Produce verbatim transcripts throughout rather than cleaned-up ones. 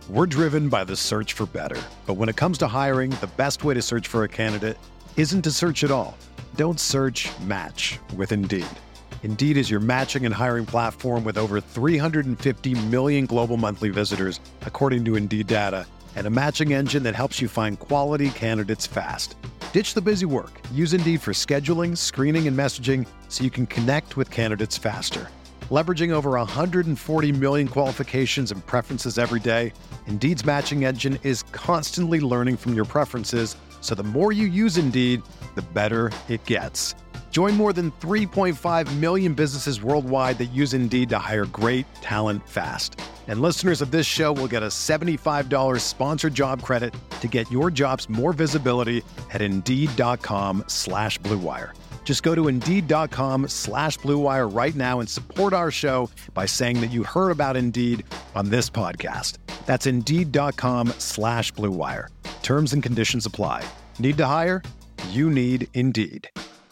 We're driven by the search for better. But when it comes to hiring, the best way to search for a candidate isn't to search at all. Don't search, match with Indeed. Indeed is your matching and hiring platform with over three hundred fifty million global monthly visitors, according to Indeed data, and a matching engine that helps you find quality candidates fast. Ditch the busy work. Use Indeed for scheduling, screening, and messaging so you can connect with candidates faster. Leveraging over one hundred forty million qualifications and preferences every day, Indeed's matching engine is constantly learning from your preferences, so the more you use Indeed, the better it gets. Join more than three point five million businesses worldwide that use Indeed to hire great talent fast. And listeners of this show will get a seventy-five dollars sponsored job credit to get your jobs more visibility at Indeed.com slash Blue Wire. Just go to Indeed.com slash Blue Wire right now and support our show by saying that you heard about Indeed on this podcast. That's Indeed.com slash Blue Wire. Terms and conditions apply. Need to hire? You need Indeed.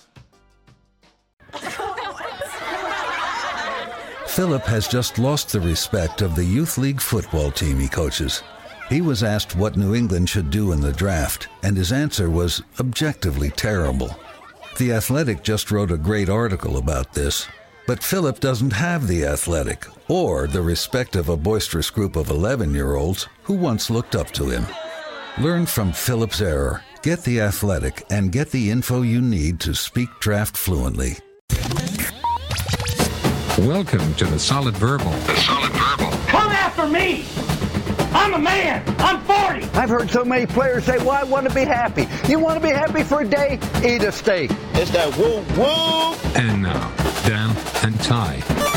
Philip has just lost the respect of the youth league football team he coaches. He was asked what New England should do in the draft, and his answer was objectively terrible. The Athletic just wrote a great article about this, but Philip doesn't have The Athletic or the respect of a boisterous group of eleven-year-olds who once looked up to him. Learn from Philip's error, get The Athletic, and get the info you need to speak draft fluently. Welcome to the Solid Verbal. The Solid Verbal. Come after me! I'm a man! I'm forty! I've heard so many players say, well, I want to be happy. You want to be happy for a day? Eat a steak. It's that woo woo! And now, Dan and Ty.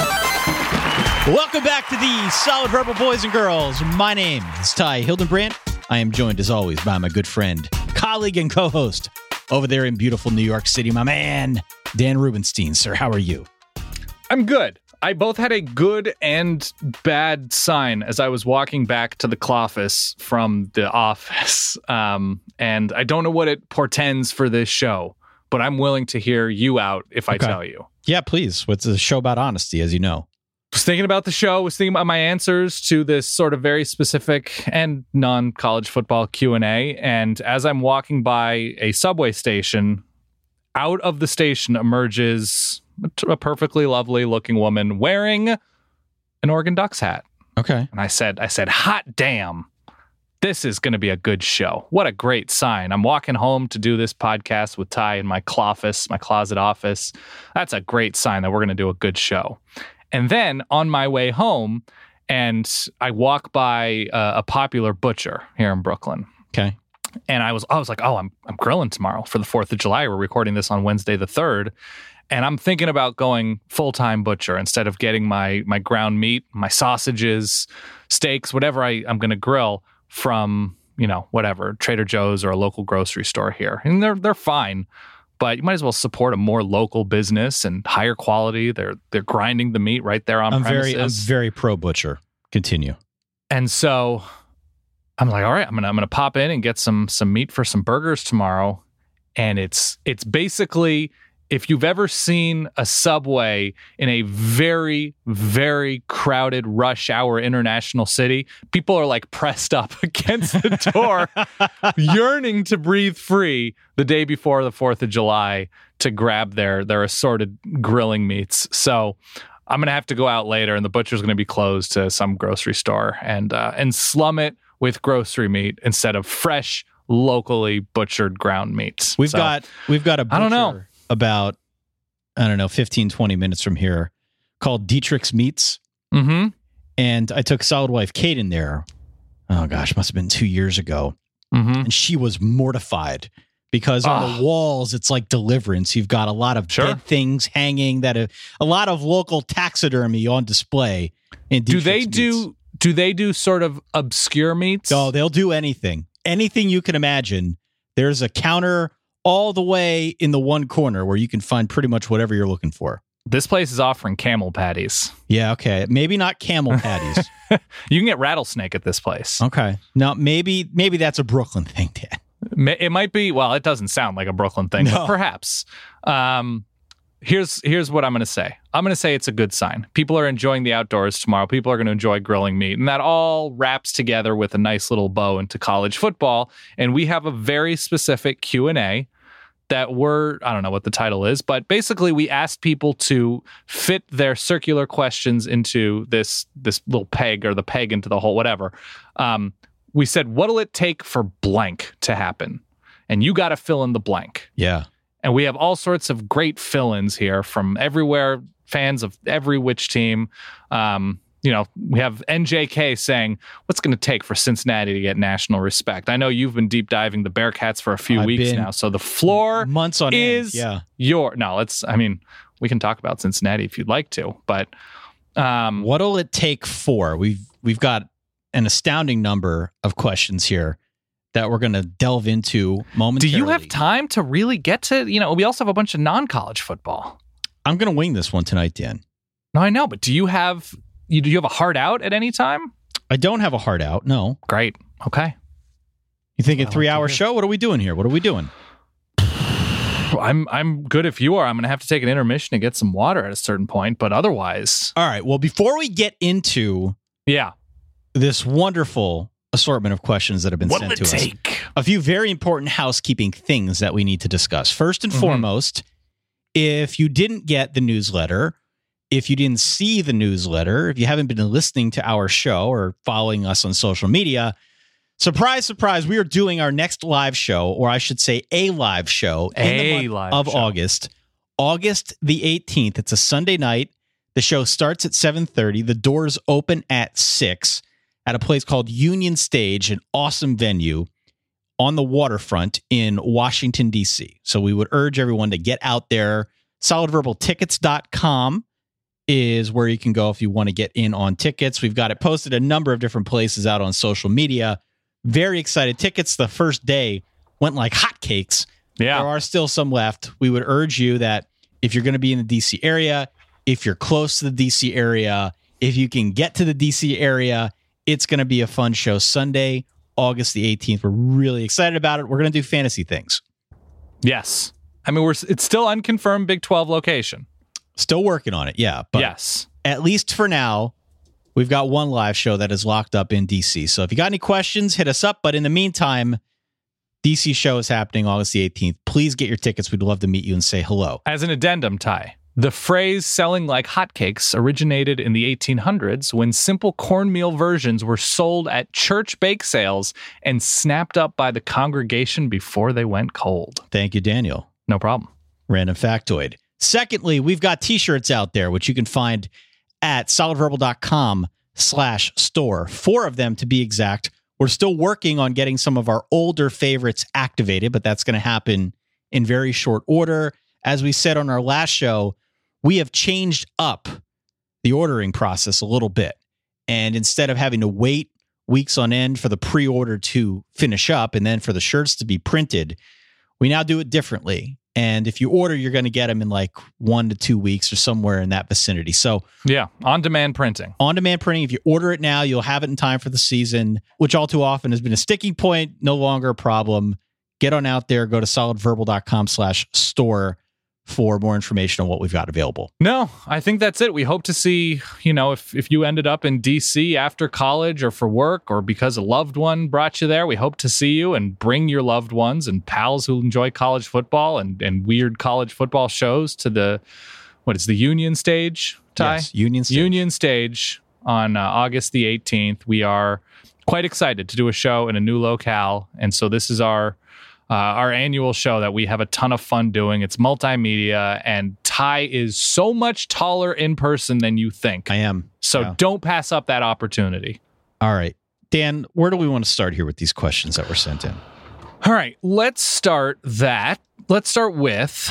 Welcome back to the Solid Verbal Boys and Girls. My name is Ty Hildenbrandt. I am joined, as always, by my good friend, colleague, and co-host over there in beautiful New York City, my man, Dan Rubenstein. Sir, how are you? I'm good. I both had a good and bad sign as I was walking back to the Cloffice from the office. Um, and I don't know what it portends for this show, but I'm willing to hear you out if I okay. tell you. Yeah, please. What's a show about honesty, as you know? Was thinking about the show, was thinking about my answers to this sort of very specific and non-college football Q and A. And as I'm walking by a subway station, out of the station emerges a perfectly lovely looking woman wearing an Oregon Ducks hat. Okay. And I said, I said, hot damn, this is going to be a good show. What a great sign. I'm walking home to do this podcast with Ty in my cloffice, my closet office. That's a great sign that we're going to do a good show. And then on my way home, and I walk by uh, a popular butcher here in Brooklyn. Okay. And I was, I was like, oh, I'm, I'm grilling tomorrow for the fourth of July. We're recording this on Wednesday the third. And I'm thinking about going full-time butcher instead of getting my my ground meat, my sausages, steaks, whatever I, I'm going to grill from, you know, whatever, Trader Joe's or a local grocery store here. And they're they're fine, but you might as well support a more local business and higher quality. They're they're grinding the meat right there on I'm premises. Very, I'm very pro-butcher. Continue. And so I'm like, all right, I'm gonna I'm gonna pop in and get some some meat for some burgers tomorrow. And it's it's basically, if you've ever seen a subway in a very, very crowded rush hour international city, people are like pressed up against the door, yearning to breathe free the day before the fourth of July to grab their, their assorted grilling meats. So I'm going to have to go out later, and the butcher's going to be closed to some grocery store and uh, and slum it with grocery meat instead of fresh, locally butchered ground meats. We've so, got we've got a butcher. I don't know. About, I don't know, fifteen, twenty minutes from here, called Dietrich's Meats. Mm-hmm. And I took Solid Wife Kate in there. Oh, gosh, must have been two years ago. Mm-hmm. And she was mortified because on oh. the walls, it's like Deliverance. You've got a lot of sure. dead things hanging, that a, a lot of local taxidermy on display. In do Dietrich's they Meats. do, do they do sort of obscure meats? Oh, they'll do anything. Anything you can imagine. There's a counter all the way in the one corner where you can find pretty much whatever you're looking for. This place is offering camel patties. Yeah, okay. Maybe not camel patties. You can get rattlesnake at this place. Okay. Now, maybe maybe that's a Brooklyn thing, Dan. It might be, well, it doesn't sound like a Brooklyn thing, No. but perhaps. Um, here's here's what I'm going to say. I'm going to say it's a good sign. People are enjoying the outdoors tomorrow. People are going to enjoy grilling meat. And that all wraps together with a nice little bow into college football. And we have a very specific Q and A that we're, I don't know what the title is, but basically we asked people to fit their circular questions into this this little peg, or the peg into the hole, whatever. Um, we said, what'll it take for blank to happen? And you got to fill in the blank. Yeah. And we have all sorts of great fill-ins here from everywhere, fans of every which team. Um, you know, we have N J K saying, what's going to take for Cincinnati to get national respect? I know you've been deep diving the Bearcats for a few I've weeks been now, so the floor months on is end. Yeah. your... No, let's, I mean, we can talk about Cincinnati if you'd like to, but... Um, What'll it take for? We've, we've got an astounding number of questions here that we're going to delve into momentarily. Do you have time to really get to, you know, we also have a bunch of non-college football. I'm going to wing this one tonight, Dan. No, I know, but do you have, you, do you have a heart out at any time? I don't have a heart out, no. Great. Okay. You think Well, a three-hour like show? What are we doing here? What are we doing? I'm I'm good if you are. I'm going to have to take an intermission and get some water at a certain point, but otherwise. All right, well, before we get into Yeah. this wonderful assortment of questions that have been What'll sent it to us, take? a few very important housekeeping things that we need to discuss. First and Mhm. foremost, if you didn't get the newsletter, if you didn't see the newsletter, if you haven't been listening to our show or following us on social media, surprise, surprise, we are doing our next live show, or I should say a live show in A the month live of show. August, August the eighteenth. It's a Sunday night. The show starts at seven thirty. The doors open at six at a place called Union Stage, an awesome venue on the waterfront in Washington, D C. So we would urge everyone to get out there. solid verbal tickets dot com is where you can go if you want to get in on tickets. We've got it posted a number of different places out on social media. Very excited. Tickets the first day went like hotcakes. Yeah. There are still some left. We would urge you that if you're going to be in the D C area, if you're close to the D C area, if you can get to the D C area, it's going to be a fun show. Sunday, August the eighteenth. We're really excited about it. We're going to do fantasy things. Yes. I mean, we're it's still unconfirmed Big twelve location. Still working on it, yeah. But yes. At least for now, we've got one live show that is locked up in D C. So if you got any questions, hit us up. But in the meantime, D C show is happening August the eighteenth. Please get your tickets. We'd love to meet you and say hello. As an addendum, Ty, the phrase selling like hotcakes originated in the eighteen hundreds when simple cornmeal versions were sold at church bake sales and snapped up by the congregation before they went cold. Thank you, Daniel. No problem. Random factoid. Secondly, we've got t-shirts out there, which you can find at solidverbal.com slash store. Four of them to be exact. We're still working on getting some of our older favorites activated, but that's going to happen in very short order. As we said on our last show, we have changed up the ordering process a little bit. And instead of having to wait weeks on end for the pre-order to finish up and then for the shirts to be printed, we now do it differently. And if you order, you're going to get them in like one to two weeks or somewhere in that vicinity. So yeah, on-demand printing. On-demand printing. If you order it now, you'll have it in time for the season, which all too often has been a sticking point. No longer a problem. Get on out there. Go to solidverbal.com slash store for more information on what we've got available. No, I think that's it. We hope to see, you know, if, if you ended up in D C after college or for work or because a loved one brought you there, we hope to see you and bring your loved ones and pals who enjoy college football and, and weird college football shows to the, what is the Union Stage, Ty? Yes, Union Stage. Union Stage on uh, August the eighteenth. We are quite excited to do a show in a new locale. And so this is our Uh, our annual show that we have a ton of fun doing. It's multimedia, and Ty is so much taller in person than you think. I am. So Yeah. don't pass up that opportunity. All right. Dan, where do we want to start here with these questions that were sent in? All right, let's start that. Let's start with,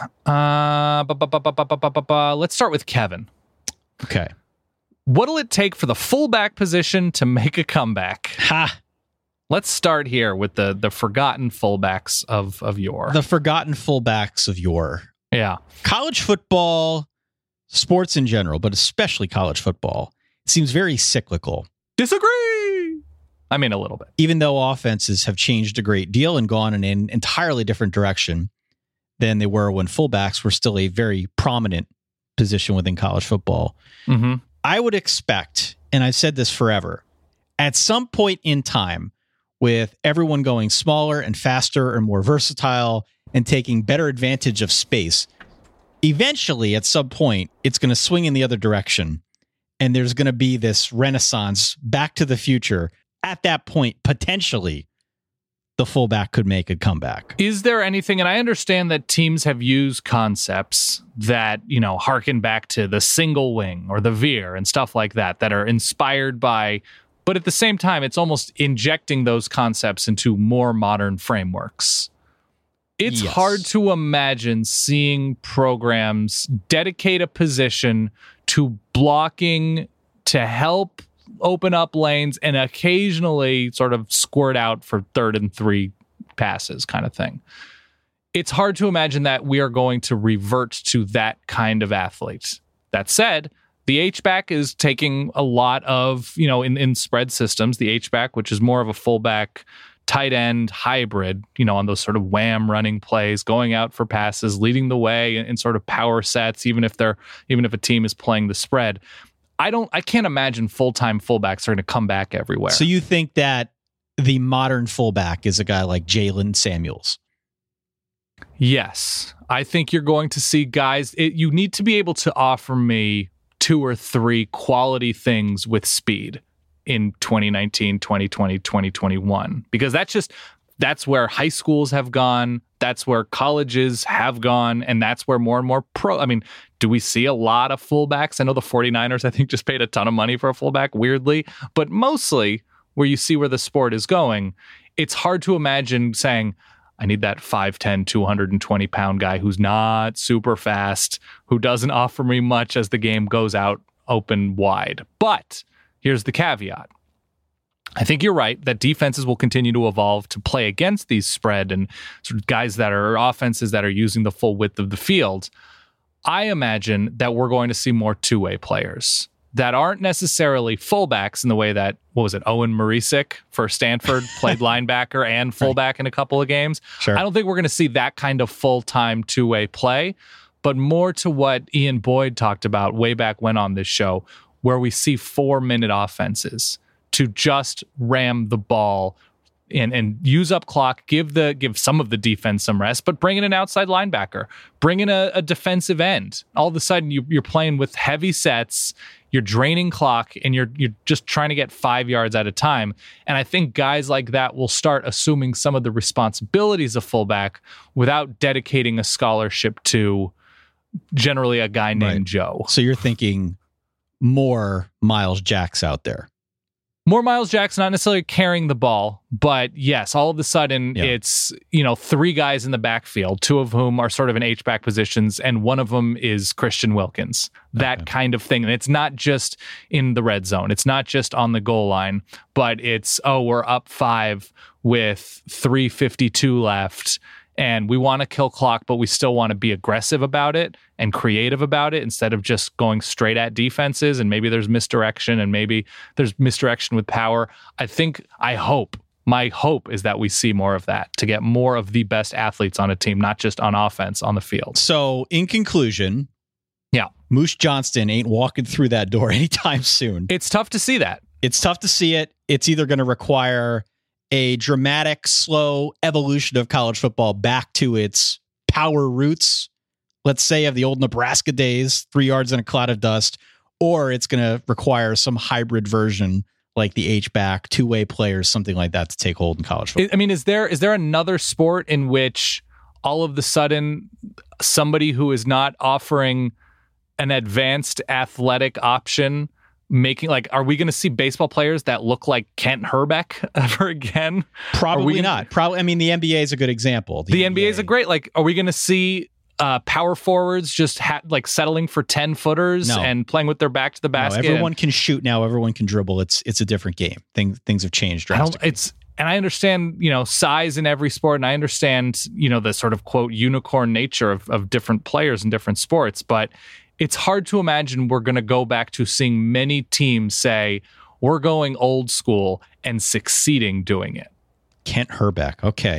uh, bu- bu- bu- bu- bu- bu- bu- bu- bu- let's start with Kevin. Okay. What'll it take for the fullback position to make a comeback? Ha! Let's start here with the the forgotten fullbacks of of yore. The forgotten fullbacks of yore. Yeah. College football, sports in general, but especially college football, seems very cyclical. Disagree. I mean, a little bit. Even though offenses have changed a great deal and gone in an entirely different direction, than they were when fullbacks were still a very prominent position within college football. Mm-hmm. I would expect, and I've said this forever, at some point in time, with everyone going smaller and faster and more versatile and taking better advantage of space, eventually at some point, it's going to swing in the other direction. And there's going to be this renaissance back to the future. At that point, potentially, the fullback could make a comeback. Is there anything, and I understand that teams have used concepts that, you know, harken back to the single wing or the veer and stuff like that, that are inspired by, but at the same time, it's almost injecting those concepts into more modern frameworks. It's yes. hard to imagine seeing programs dedicate a position to blocking to help open up lanes and occasionally sort of squirt out for third and three passes kind of thing. It's hard to imagine that we are going to revert to that kind of athlete. That said, the H-back is taking a lot of, you know, in, in spread systems, the H-back, which is more of a fullback tight end hybrid, you know, on those sort of wham running plays, going out for passes, leading the way in, in sort of power sets, even if they're, even if a team is playing the spread. I don't, I can't imagine full-time fullbacks are going to come back everywhere. So you think that the modern fullback is a guy like Jalen Samuels? Yes. I think you're going to see guys, it, you need to be able to offer me two or three quality things with speed in twenty nineteen, twenty twenty, twenty twenty-one, because that's just, that's where high schools have gone. That's where colleges have gone. And that's where more and more pro, I mean, do we see a lot of fullbacks? I know the 49ers, I think, just paid a ton of money for a fullback, weirdly, but mostly where you see where the sport is going, it's hard to imagine saying, I need that five ten, two hundred twenty pound guy who's not super fast, who doesn't offer me much as the game goes out open wide. But here's the caveat. I think you're right that defenses will continue to evolve to play against these spread and sort of guys that are offenses that are using the full width of the field. I imagine that we're going to see more two-way players that aren't necessarily fullbacks in the way that, what was it, Owen Marisic for Stanford played linebacker and fullback right. in a couple of games. Sure. I don't think we're going to see that kind of full-time two-way play, but more to what Ian Boyd talked about way back when on this show, where we see four-minute offenses to just ram the ball and, and use up clock, give the give some of the defense some rest, but bring in an outside linebacker, bring in a, a defensive end. All of a sudden, you, you're playing with heavy sets, you're draining clock, and you're you're just trying to get five yards at a time. And I think guys like that will start assuming some of the responsibilities of fullback without dedicating a scholarship to generally a guy named right. Joe. So you're thinking more Miles Jacks out there. More Miles Jacks, not necessarily carrying the ball, but yes, all of a sudden yeah. it's, you know, three guys in the backfield, two of whom are sort of in H-back positions, and one of them is Christian Wilkins. That okay. kind of thing. And it's not just in the red zone. It's not just on the goal line, but it's, oh, we're up five with three fifty-two left, and we want to kill clock, but we still want to be aggressive about it and creative about it instead of just going straight at defenses. And maybe there's misdirection and maybe there's misdirection with power. I think, I hope, my hope is that we see more of that to get more of the best athletes on a team, not just on offense on the field. So in conclusion, yeah, Moose Johnston ain't walking through that door anytime soon. It's tough to see that. It's tough to see it. It's either going to require a dramatic, slow evolution of college football back to its power roots, let's say of the old Nebraska days, three yards in a cloud of dust, or it's going to require some hybrid version like the H-back, two-way players, something like that to take hold in college football. I mean, is there is there another sport in which all of the sudden somebody who is not offering an advanced athletic option making, like, are we going to see baseball players that look like Kent Herbeck ever again? Probably gonna, not. Probably. I mean, the N B A is a good example. The, the N B A is a great, like, are we going to see uh, power forwards just ha- like settling for ten footers no. and playing with their back to the basket? No, everyone and, can shoot now. Everyone can dribble. It's it's a different game. Things things have changed drastically. I don't, it's and I understand, you know, size in every sport, and I understand, you know, the sort of quote unicorn nature of of different players in different sports, but it's hard to imagine we're going to go back to seeing many teams say, we're going old school and succeeding doing it. Kent Herbeck. Okay.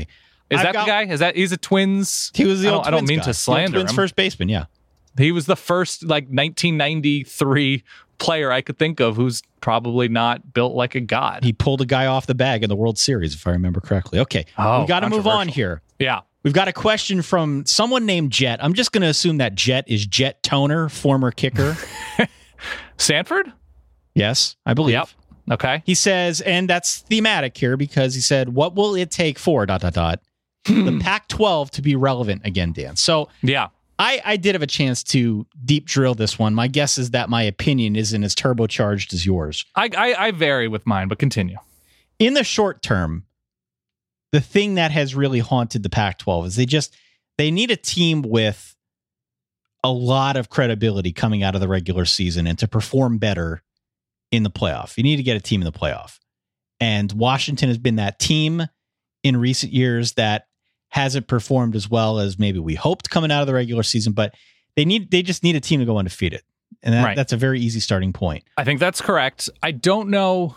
Is I've that got, the guy? Is that he's a Twins? He was the I old don't, I don't Twins mean guy. to slander the old Twins him. First baseman, yeah. He was the first like nineteen ninety-three player I could think of who's probably not built like a god. He pulled a guy off the bag in the World Series, if I remember correctly. Okay, oh, we got to move on controversial. here. Yeah. We've got a question from someone named Jet. I'm just going to assume that Jet is Jet Toner, former kicker. Stanford? Yes, I believe. Yep. Okay. He says, and that's thematic here because he said, what will it take for dot, dot, dot, the Pac twelve to be relevant again, Dan? So yeah, I, I did have a chance to deep drill this one. My guess is that my opinion isn't as turbocharged as yours. I, I, I vary with mine, but continue. In the short term, the thing that has really haunted the Pac twelve is they just, they need a team with a lot of credibility coming out of the regular season and to perform better in the playoff. You need to get a team in the playoff. And Washington has been that team in recent years that hasn't performed as well as maybe we hoped coming out of the regular season, but they need, they just need a team to go undefeated. And that, right. that's a very easy starting point. I think that's correct. I don't know.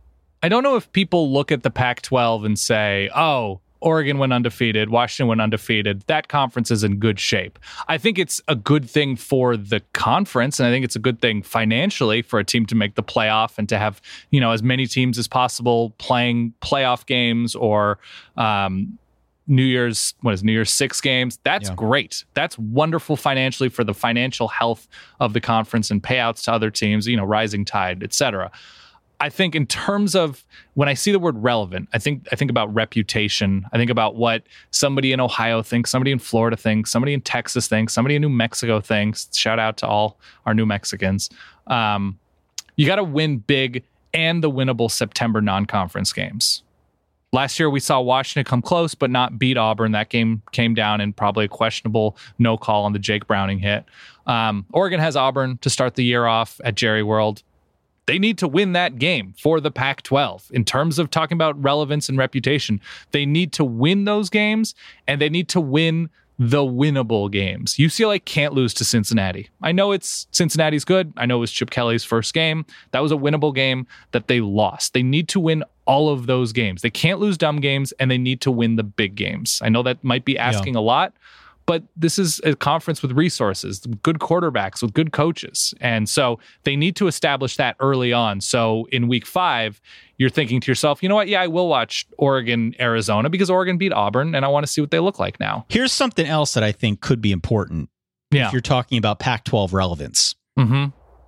I don't know if people look at the Pac twelve and say, oh, Oregon went undefeated, Washington went undefeated. That conference is in good shape. I think it's a good thing for the conference, and I think it's a good thing financially for a team to make the playoff and to have, you know, as many teams as possible playing playoff games or um, New Year's, what is New Year's six games? That's yeah. great. That's wonderful financially for the financial health of the conference and payouts to other teams, you know, rising tide, et cetera. I think in terms of when I see the word relevant, I think I think about reputation. I think about what somebody in Ohio thinks, somebody in Florida thinks, somebody in Texas thinks, somebody in New Mexico thinks. Shout out to all our New Mexicans. Um, you got to win big and the winnable September non-conference games. Last year, we saw Washington come close, but not beat Auburn. That game came down in probably a questionable no call on the Jake Browning hit. Um, Oregon has Auburn to start the year off at Jerry World. They need to win that game for the Pac twelve. In terms of talking about relevance and reputation, they need to win those games, and they need to win the winnable games. U C L A can't lose to Cincinnati. I know it's Cincinnati's good. I know it was Chip Kelly's first game. That was a winnable game that they lost. They need to win all of those games. They can't lose dumb games, and they need to win the big games. I know that might be asking yeah. a lot, but this is a conference with resources, good quarterbacks, with good coaches. And so they need to establish that early on. So in week five, you're thinking to yourself, you know what? Yeah, I will watch Oregon, Arizona because Oregon beat Auburn and I want to see what they look like now. Here's something else that I think could be important yeah. if you're talking about Pac twelve relevance. Mm-hmm.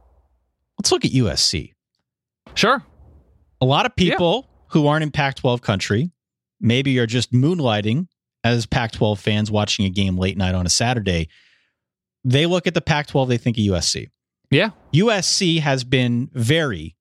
Let's look at U S C. Sure. A lot of people yeah. who aren't in Pac twelve country, maybe are just moonlighting as Pac twelve fans watching a game late night on a Saturday, they look at the Pac twelve, they think of U S C. Yeah. U S C has been very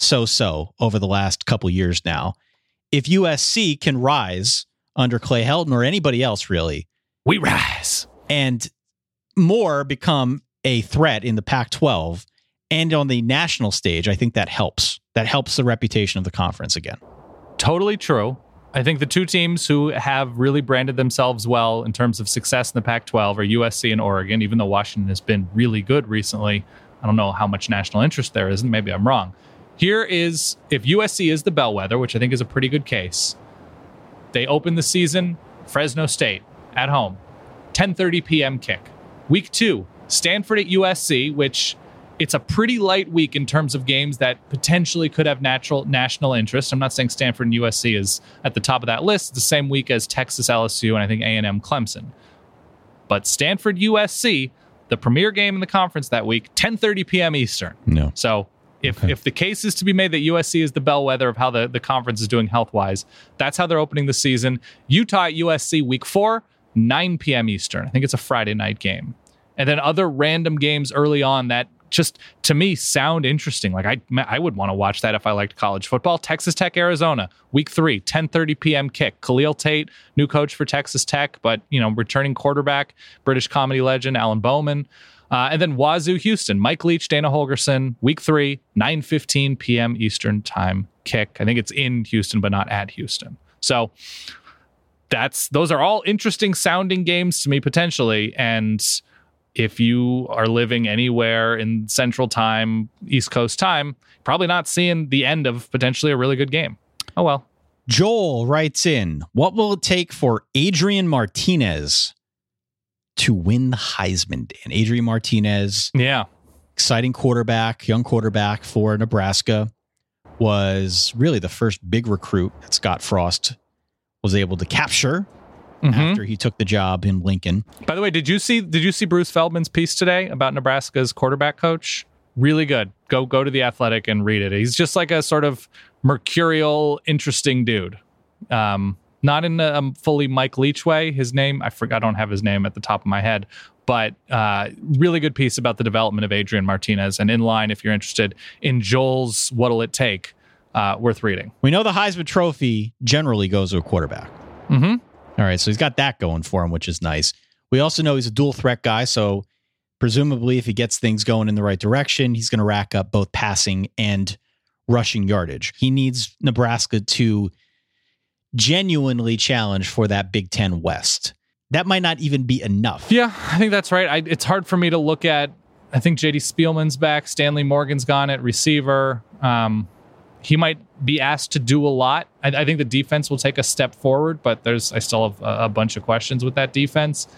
so-so over the last couple years now. If U S C can rise under Clay Helton or anybody else, really, we rise. And more become a threat in the Pac twelve and on the national stage, I think that helps. That helps the reputation of the conference again. Totally true. I think the two teams who have really branded themselves well in terms of success in the Pac twelve are U S C and Oregon, even though Washington has been really good recently. I don't know how much national interest there is, and maybe I'm wrong. Here is, if U S C is the bellwether, which I think is a pretty good case, they open the season, Fresno State, at home, ten thirty p.m. kick. Week two, Stanford at U S C, which it's a pretty light week in terms of games that potentially could have natural national interest. I'm not saying Stanford and U S C is at the top of that list. It's the same week as Texas L S U and I think A and M Clemson. But Stanford U S C, the premier game in the conference that week, ten thirty p.m. Eastern. No. So if okay. if the case is to be made that U S C is the bellwether of how the, the conference is doing health-wise, that's how they're opening the season. Utah at U S C week four, nine p.m. Eastern. I think it's a Friday night game. And then other random games early on that just, to me, sound interesting. Like, I I would want to watch that if I liked college football. Texas Tech, Arizona, week three, ten thirty p.m. kick. Khalil Tate, new coach for Texas Tech, but, you know, returning quarterback, British comedy legend, Alan Bowman. Uh, and then Wazoo, Houston, Mike Leach, Dana Holgerson, week three, nine fifteen p.m. Eastern time kick. I think it's in Houston, but not at Houston. So that's those are all interesting sounding games to me, potentially. And if you are living anywhere in Central Time, East Coast time, probably not seeing the end of potentially a really good game. Oh, well. Joel writes in, what will it take for Adrian Martinez to win the Heisman, Dan? Adrian Martinez, yeah, exciting quarterback, young quarterback for Nebraska, was really the first big recruit that Scott Frost was able to capture mm-hmm. after he took the job in Lincoln. By the way, did you see did you see Bruce Feldman's piece today about Nebraska's quarterback coach? Really good. Go go to The Athletic and read it. He's just like a sort of mercurial, interesting dude. Um, not in a um, fully Mike Leach way. His name, I forgot, I don't have his name at the top of my head, but uh, really good piece about the development of Adrian Martinez. And in line, if you're interested in Joel's What'll It Take, uh, worth reading. We know the Heisman Trophy generally goes to a quarterback. Mm-hmm. All right, so he's got that going for him, which is nice. We also know he's a dual threat guy, so presumably if he gets things going in the right direction, he's going to rack up both passing and rushing yardage. He needs Nebraska to genuinely challenge for that Big Ten West. That might not even be enough. Yeah, I think that's right. I, it's hard for me to look at, I think J D Spielman's back, Stanley Morgan's gone at receiver. Um, he might be asked to do a lot. I, I think the defense will take a step forward, but there's I still have a, a bunch of questions with that defense.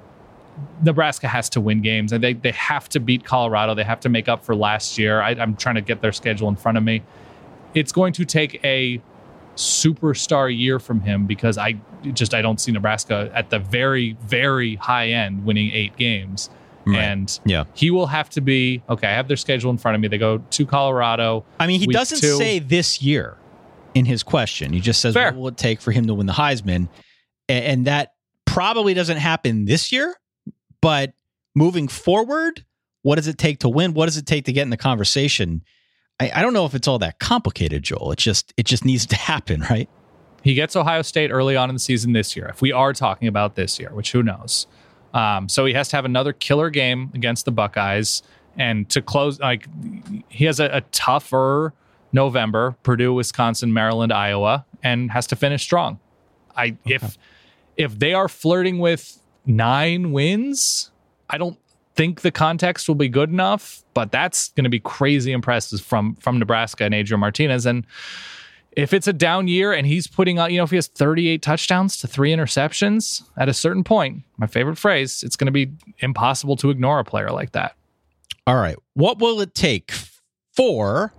Nebraska has to win games, and they, they have to beat Colorado. They have to make up for last year. I, I'm trying to get their schedule in front of me. It's going to take a superstar year from him because I just I don't see Nebraska at the very, very high end winning eight games. Right. And yeah. he will have to be, okay, I have their schedule in front of me. They go to Colorado. I mean, he doesn't two. say this year in his question. He just says, Fair. what will it take for him to win the Heisman? And, and that probably doesn't happen this year. But moving forward, what does it take to win? What does it take to get in the conversation? I, I don't know if it's all that complicated, Joel. It just it just needs to happen, right? He gets Ohio State early on in the season this year, if we are talking about this year, which who knows. Um, so he has to have another killer game against the Buckeyes. And to close, like he has a, a tougher November, Purdue, Wisconsin, Maryland, Iowa, and has to finish strong. I okay. If if they are flirting with nine wins, I don't think the context will be good enough, but that's going to be crazy impressive from from Nebraska and Adrian Martinez. And if it's a down year and he's putting out, you know, if he has thirty-eight touchdowns to three interceptions at a certain point, my favorite phrase, it's going to be impossible to ignore a player like that. All right. What will it take for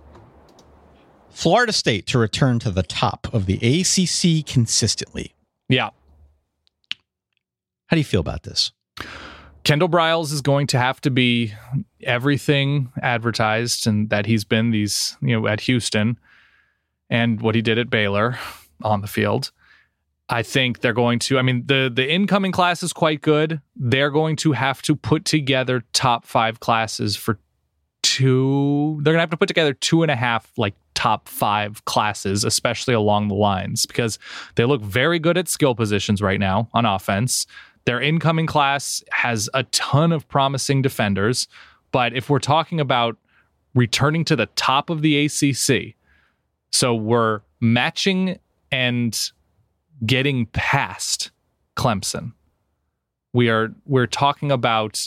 Florida State to return to the top of the A C C consistently? Yeah. How do you feel about this? Kendall Briles is going to have to be everything advertised and that he's been these, you know, at Houston and what he did at Baylor on the field. I think they're going to, I mean, the, the incoming class is quite good. They're going to have to put together top five classes for two. They're going to have to put together two and a half, like top five classes, especially along the lines, because they look very good at skill positions right now on offense. Their incoming class has a ton of promising defenders, but if we're talking about returning to the top of the A C C, so we're matching and getting past Clemson, we are we're talking about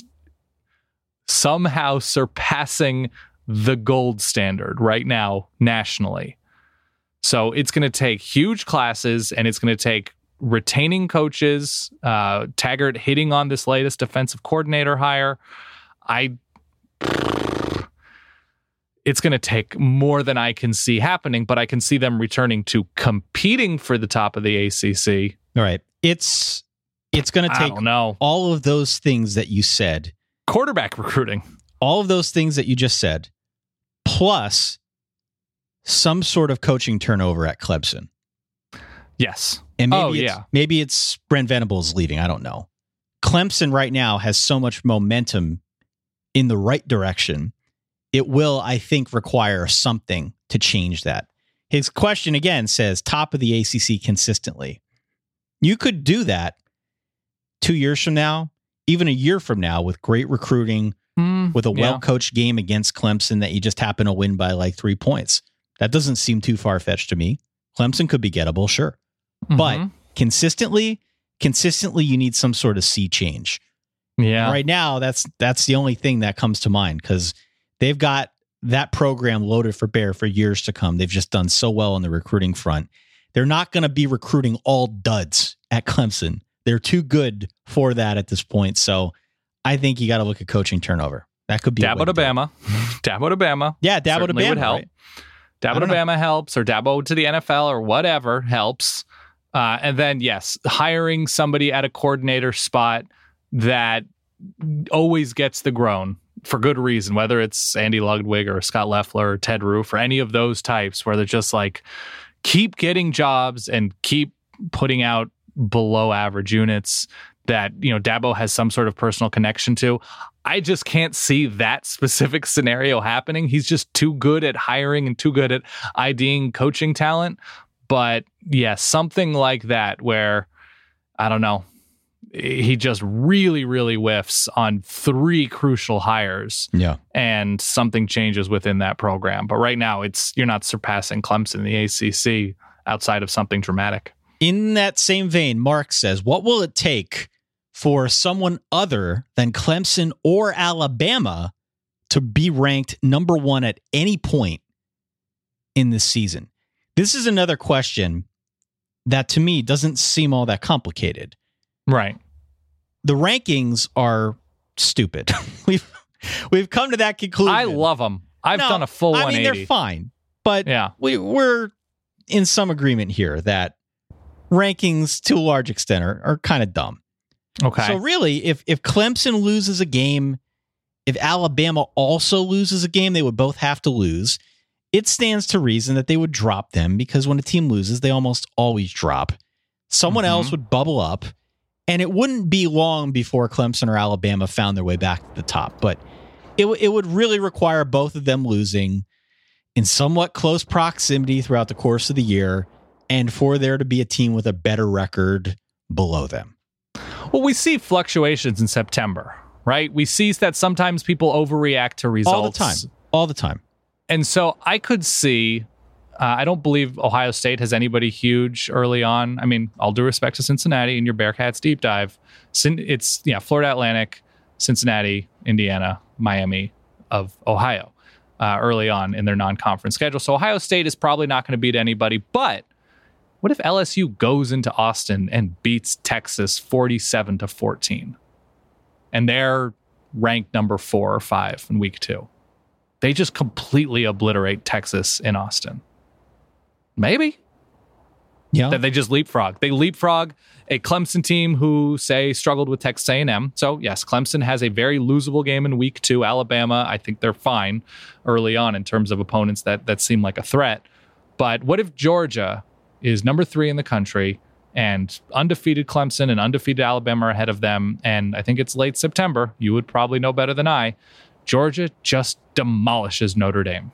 somehow surpassing the gold standard right now nationally. So it's going to take huge classes, and it's going to take retaining coaches, uh, Taggart hitting on this latest defensive coordinator hire. I, it's going to take more than I can see happening, but I can see them returning to competing for the top of the A C C. All right. It's, it's going to take all of those things that you said. Quarterback recruiting. All of those things that you just said, plus some sort of coaching turnover at Clemson. Yes. And maybe oh, it's, yeah. maybe it's Brent Venables leaving. I don't know. Clemson right now has so much momentum in the right direction. It will, I think, require something to change that. His question again says top of the A C C consistently. You could do that two years from now, even a year from now, with great recruiting, mm, with a yeah. well-coached game against Clemson that you just happen to win by like three points. That doesn't seem too far-fetched to me. Clemson could be gettable, sure. Mm-hmm. But consistently, consistently, you need some sort of sea change. Yeah. Right now, that's that's the only thing that comes to mind because they've got that program loaded for bear for years to come. They've just done so well on the recruiting front. They're not going to be recruiting all duds at Clemson. They're too good for that at this point. So I think you got to look at coaching turnover. That could be Dabo to Bama. Dabo to Bama. Yeah, Dabo to Bama would help. Right? Dabo to Bama helps, or Dabo to the N F L, or whatever helps. Uh, and then, yes, hiring somebody at a coordinator spot that always gets the groan for good reason, whether it's Andy Ludwig or Scott Loeffler or Ted Roof or any of those types where they're just like, keep getting jobs and keep putting out below average units that, you know, Dabo has some sort of personal connection to. I just can't see that specific scenario happening. He's just too good at hiring and too good at IDing coaching talent. But yeah, something like that where, I don't know, he just really, really whiffs on three crucial hires. Yeah. And something changes within that program. But right now, it's you're not surpassing Clemson in the A C C outside of something dramatic. In that same vein, Mark says, what will it take for someone other than Clemson or Alabama to be ranked number one at any point in this season? This is another question that to me doesn't seem all that complicated. Right. The rankings are stupid. we've we've come to that conclusion. I love them. I've no, done a full I one eighty. mean, they're fine. But yeah. we, we're in some agreement here that rankings to a large extent are, are kind of dumb. Okay. So really, if if Clemson loses a game, if Alabama also loses a game, they would both have to lose. It stands to reason that they would drop them because when a team loses, they almost always drop. Someone mm-hmm. else would bubble up, and it wouldn't be long before Clemson or Alabama found their way back to the top. But it, w- it would really require both of them losing in somewhat close proximity throughout the course of the year, and for there to be a team with a better record below them. Well, we see fluctuations in September, right? We see that sometimes people overreact to results. All the time. All the time. And so I could see, uh, I don't believe Ohio State has anybody huge early on. I mean, all due respect to Cincinnati and your Bearcats deep dive. It's, yeah, Florida Atlantic, Cincinnati, Indiana, Miami of Ohio uh, early on in their non-conference schedule. So Ohio State is probably not going to beat anybody. But what if L S U goes into Austin and beats Texas forty-seven to fourteen? And they're ranked number four or five in week two. They just completely obliterate Texas in Austin. Maybe. Yeah. That they just leapfrog. They leapfrog a Clemson team who, say, struggled with Texas A and M. So, yes, Clemson has a very losable game in week two. Alabama, I think they're fine early on in terms of opponents that, that seem like a threat. But what if Georgia is number three in the country and undefeated Clemson and undefeated Alabama are ahead of them? And I think it's late September. You would probably know better than I. Georgia just demolishes Notre Dame.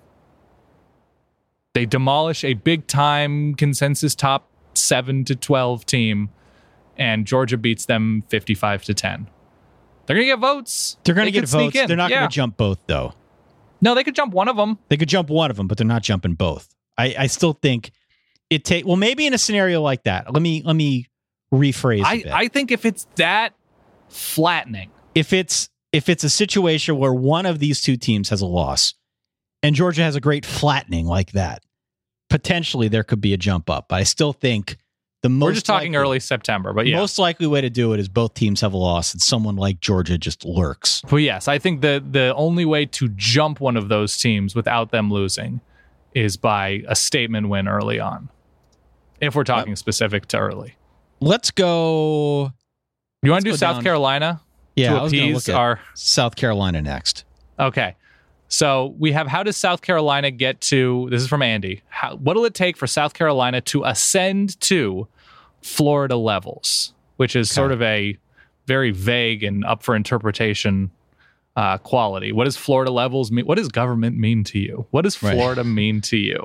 They demolish a big-time consensus top seven to twelve team, and Georgia beats them fifty-five to ten. They're going to get votes. They're going to get votes. In. They're not yeah. going to jump both, though. No, they could jump one of them. They could jump one of them, but they're not jumping both. I, I still think it take. Well, maybe in a scenario like that. Let me let me rephrase. I, a bit. I think if it's that flattening, if it's if it's a situation where one of these two teams has a loss, and Georgia has a great flattening like that, potentially there could be a jump up. But I still think the most we're just talking likely, early September, but yeah, most likely way to do it is both teams have a loss, and someone like Georgia just lurks. But yes, I think the the only way to jump one of those teams without them losing is by a statement win early on. If we're talking yep. specific to early, let's go. You want to do South down. Carolina? Yeah, to I was appease look at our South Carolina next. Okay. So we have, how does South Carolina get to, this is from Andy, how, what will it take for South Carolina to ascend to Florida levels, which is okay. sort of a very vague and up for interpretation uh, quality. What does Florida levels mean? What does government mean to you? What does Florida right. mean to you?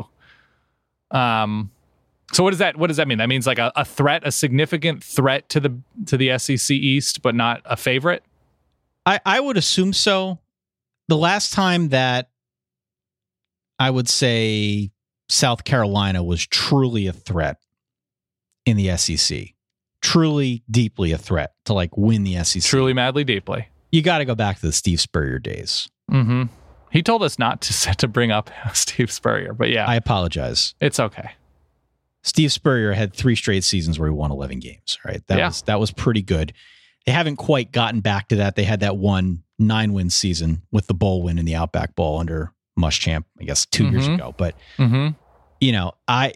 Um. So what does that what does that mean? That means like a, a threat, a significant threat to the to the S E C East, but not a favorite? I, I would assume so. The last time that I would say South Carolina was truly a threat in the S E C, truly deeply a threat to like win the S E C. Truly, madly, deeply. You got to go back to the Steve Spurrier days. Mm-hmm. He told us not to to bring up Steve Spurrier, but yeah. I apologize. It's okay. Steve Spurrier had three straight seasons where he won eleven games, right? That Yeah. was that was pretty good. They haven't quite gotten back to that. They had that one nine-win season with the bowl win in the Outback Bowl under Muschamp, I guess, two Mm-hmm. years ago. But, Mm-hmm. you know, I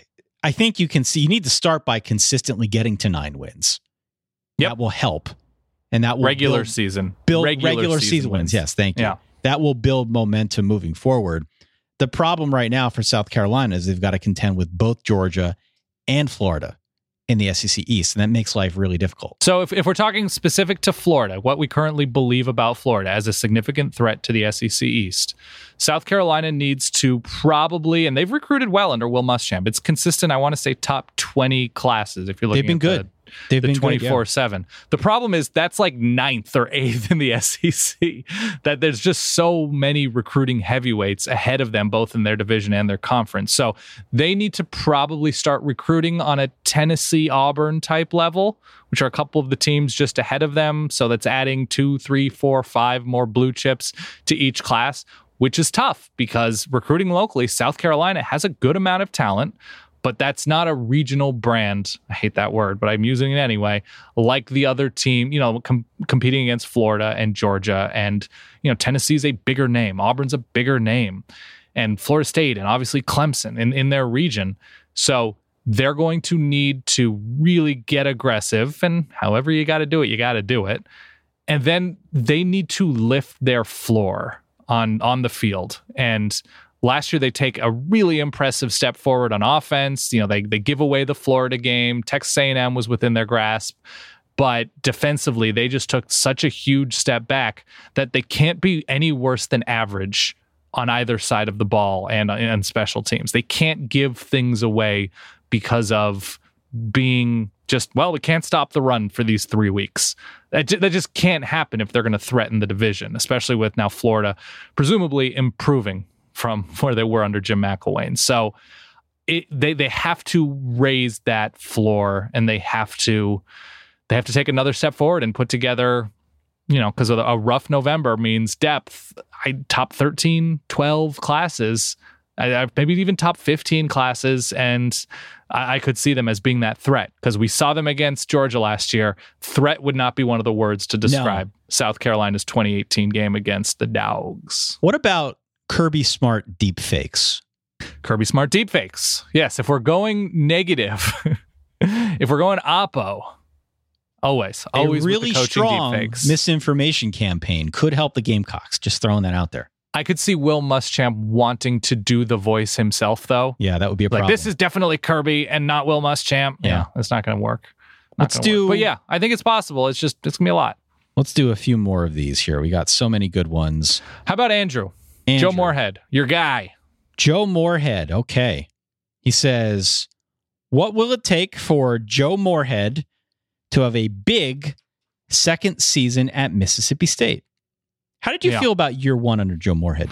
I think you can see, you need to start by consistently getting to nine wins. Yep. That will help. And that will Regular build, season. build regular, season, wins. Yes, thank you. Yeah. That will build momentum moving forward. The problem right now for South Carolina is they've got to contend with both Georgia and Florida in the S E C East, and that makes life really difficult. So if, if we're talking specific to Florida, what we currently believe about Florida as a significant threat to the S E C East, South Carolina needs to probably, and they've recruited well under Will Muschamp. It's consistent, I want to say, top twenty classes if you're looking They've been at good. the, They've the been twenty-four seven. The problem is that's like ninth or eighth in the S E C, that there's just so many recruiting heavyweights ahead of them, both in their division and their conference. So they need to probably start recruiting on a Tennessee Auburn type level, which are a couple of the teams just ahead of them. So that's adding two, three, four, five more blue chips to each class, which is tough because recruiting locally, South Carolina has a good amount of talent. But that's not a regional brand. I hate that word, but I'm using it anyway. Like the other team, you know, com- competing against Florida and Georgia, and you know, Tennessee's a bigger name. Auburn's a bigger name, and Florida State, and obviously Clemson in, in their region. So they're going to need to really get aggressive, and however you got to do it, you got to do it. And then they need to lift their floor on on the field. And last year, they take a really impressive step forward on offense. You know, they they give away the Florida game. Texas A and M was within their grasp. But defensively, they just took such a huge step back that they can't be any worse than average on either side of the ball and on special teams. They can't give things away because of being just, well, we can't stop the run for these three weeks. That, that just can't happen if they're going to threaten the division, especially with now Florida presumably improving from where they were under Jim McElwain. So it, they they have to raise that floor, and they have to they have to take another step forward and put together, you know, because a rough November means depth. I top thirteen, twelve classes, I, I, maybe even top fifteen classes, and I, I could see them as being that threat because we saw them against Georgia last year. Threat would not be one of the words to describe no. South Carolina's twenty eighteen game against the Dogs. What about Kirby Smart deepfakes? Kirby Smart deepfakes. Yes, if we're going negative, if we're going oppo, always, always a really with the coaching strong deepfakes. Misinformation campaign could help the Gamecocks. Just throwing that out there. I could see Will Muschamp wanting to do the voice himself, though. Yeah, that would be a problem. Like, this is definitely Kirby and not Will Muschamp. Yeah, yeah it's not going to work. Not Let's do. Work. But yeah, I think it's possible. It's just it's gonna be a lot. Let's do a few more of these here. We got so many good ones. How about Andrew? Andrew. Joe Moorhead, your guy. Joe Moorhead. Okay. He says, what will it take for Joe Moorhead to have a big second season at Mississippi State? How did you yeah. feel about year one under Joe Moorhead?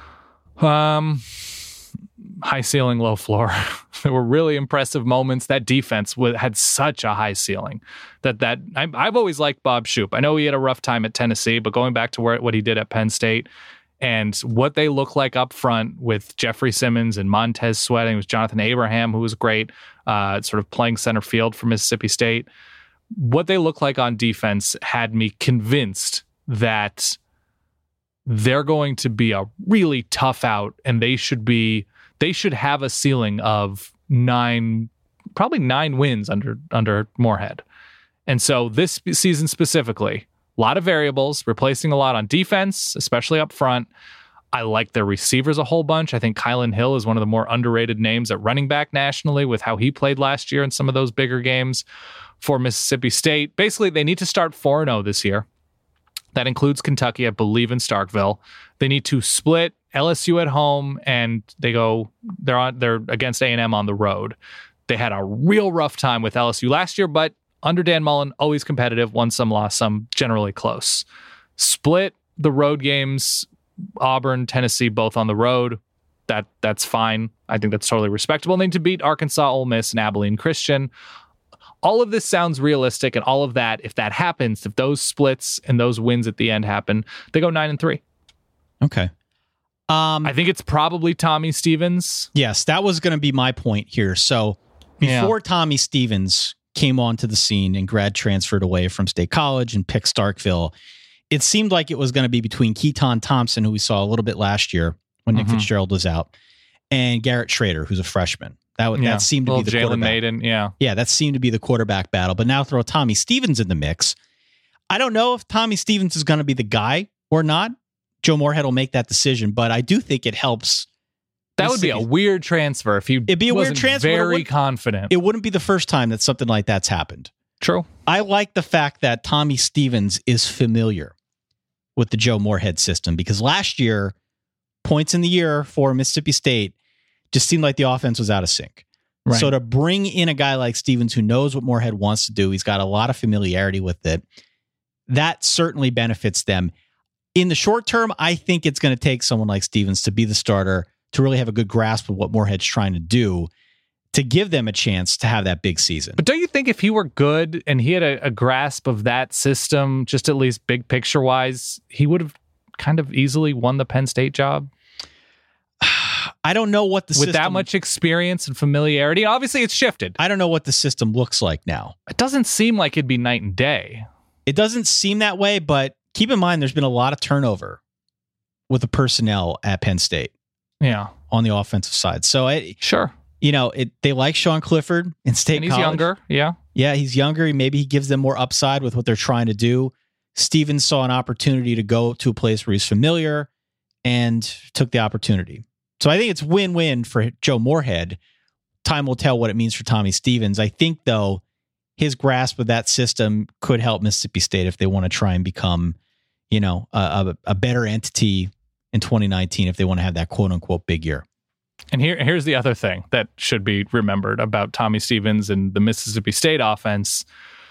Um, high ceiling, low floor. There were really impressive moments. That defense had such a high ceiling that that I, I've always liked Bob Shoop. I know he had a rough time at Tennessee, but going back to where, what he did at Penn State, and what they look like up front with Jeffrey Simmons and Montez Sweat, and it was Jonathan Abraham, who was great, uh, sort of playing center field for Mississippi State. What they look like on defense had me convinced that they're going to be a really tough out, and they should be they should have a ceiling of nine, probably nine wins under under Moorhead. And so this season specifically, a lot of variables, replacing a lot on defense, especially up front. I like their receivers a whole bunch. I think Kylan Hill is one of the more underrated names at running back nationally with how he played last year in some of those bigger games for Mississippi State. Basically, they need to start four and oh this year. That includes Kentucky, I believe, in Starkville. They need to split L S U at home, and they go they're on they're against A and M on the road. They had a real rough time with L S U last year, but under Dan Mullen, always competitive, won some, lost some, generally close. Split the road games, Auburn, Tennessee, both on the road. That that's fine. I think that's totally respectable. And then to beat Arkansas, Ole Miss, and Abilene Christian. All of this sounds realistic, and all of that, if that happens, if those splits and those wins at the end happen, they go nine and three. Okay. Um, I think it's probably Tommy Stevens. Yes, that was going to be my point here. So before Yeah. Tommy Stevens came onto the scene and grad transferred away from State College and picked Starkville, it seemed like it was going to be between Keaton Thompson, who we saw a little bit last year when Nick Mhm. Fitzgerald was out, and Garrett Schrader, who's a freshman. That would, Yeah. that seemed to be Little the Jalen quarterback. Maiden, yeah. Yeah, that seemed to be the quarterback battle. But now throw Tommy Stevens in the mix. I don't know if Tommy Stevens is going to be the guy or not. Joe Moorhead will make that decision, but I do think it helps. That would be a weird transfer if he It'd be a weird wasn't transfer, but it very would- confident. It wouldn't be the first time that something like that's happened. True. I like the fact that Tommy Stevens is familiar with the Joe Moorhead system because last year, points in the year for Mississippi State just seemed like the offense was out of sync. Right. So to bring in a guy like Stevens who knows what Moorhead wants to do, he's got a lot of familiarity with it. That certainly benefits them. In the short term, I think it's going to take someone like Stevens to be the starter, to really have a good grasp of what Moorhead's trying to do, to give them a chance to have that big season. But don't you think if he were good and he had a, a grasp of that system, just at least big picture wise, he would have kind of easily won the Penn State job? I don't know what the With system, that much experience and familiarity, obviously it's shifted. I don't know what the system looks like now. It doesn't seem like it'd be night and day. It doesn't seem that way, but keep in mind there's been a lot of turnover with the personnel at Penn State Yeah, on the offensive side. So, it, sure. you know, it, they like Sean Clifford in State And he's College. younger. Yeah. Yeah, he's younger. Maybe he gives them more upside with what they're trying to do. Stevens saw an opportunity to go to a place where he's familiar and took the opportunity. So I think it's win-win for Joe Moorhead. Time will tell what it means for Tommy Stevens. I think, though, his grasp of that system could help Mississippi State if they want to try and become, you know, a, a, a better entity in twenty nineteen if they want to have that quote-unquote big year. And here, here's the other thing that should be remembered about Tommy Stevens and the Mississippi State offense.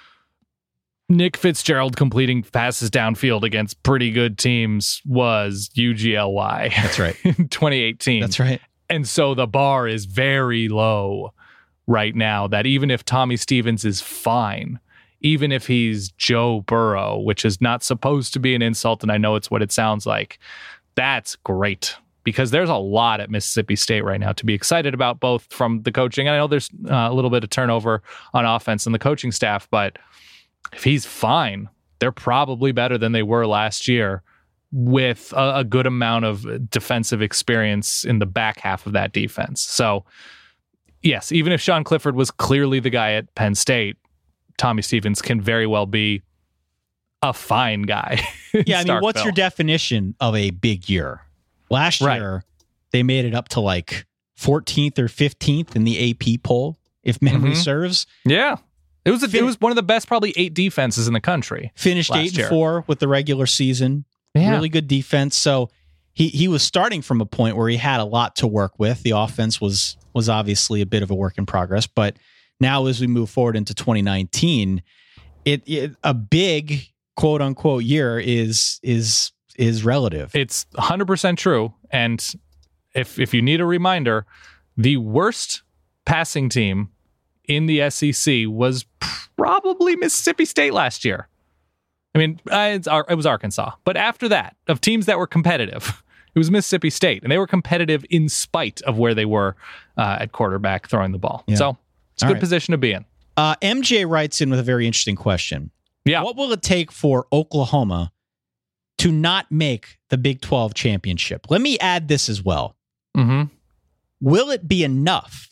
Nick Fitzgerald completing passes downfield against pretty good teams was U G L Y. That's right. In twenty eighteen. That's right. And so the bar is very low right now that even if Tommy Stevens is fine, even if he's Joe Burrow, which is not supposed to be an insult, and I know it's what it sounds like, that's great. Because there's a lot at Mississippi State right now to be excited about, both from the coaching. I know there's uh, a little bit of turnover on offense and the coaching staff, but if he's fine, they're probably better than they were last year with a, a good amount of defensive experience in the back half of that defense. So, yes, even if Sean Clifford was clearly the guy at Penn State, Tommy Stevens can very well be a fine guy. Yeah, I mean, what's your definition of a big year? Last Right. year, they made it up to like fourteenth or fifteenth in the A P poll, if memory Mhm. serves. Yeah. It was a, Fin- it was one of the best probably eight defenses in the country. Finished last eight and year. four with the regular season. Yeah. Really good defense. So he he was starting from a point where he had a lot to work with. The offense was was obviously a bit of a work in progress, but now as we move forward into twenty nineteen, it, it a big quote unquote year is is is relative. It's one hundred percent true. And if if you need a reminder, the worst passing team in the S E C was probably Mississippi State last year. I mean, uh, it's, Ar- it was Arkansas. But after that, of teams that were competitive, it was Mississippi State. And they were competitive in spite of where they were uh, at quarterback throwing the ball. Yeah. So it's a All good right. position to be in. Uh, M J writes in with a very interesting question. Yeah. What will it take for Oklahoma to not make the Big twelve championship? Let me add this as well. Mm-hmm. Will it be enough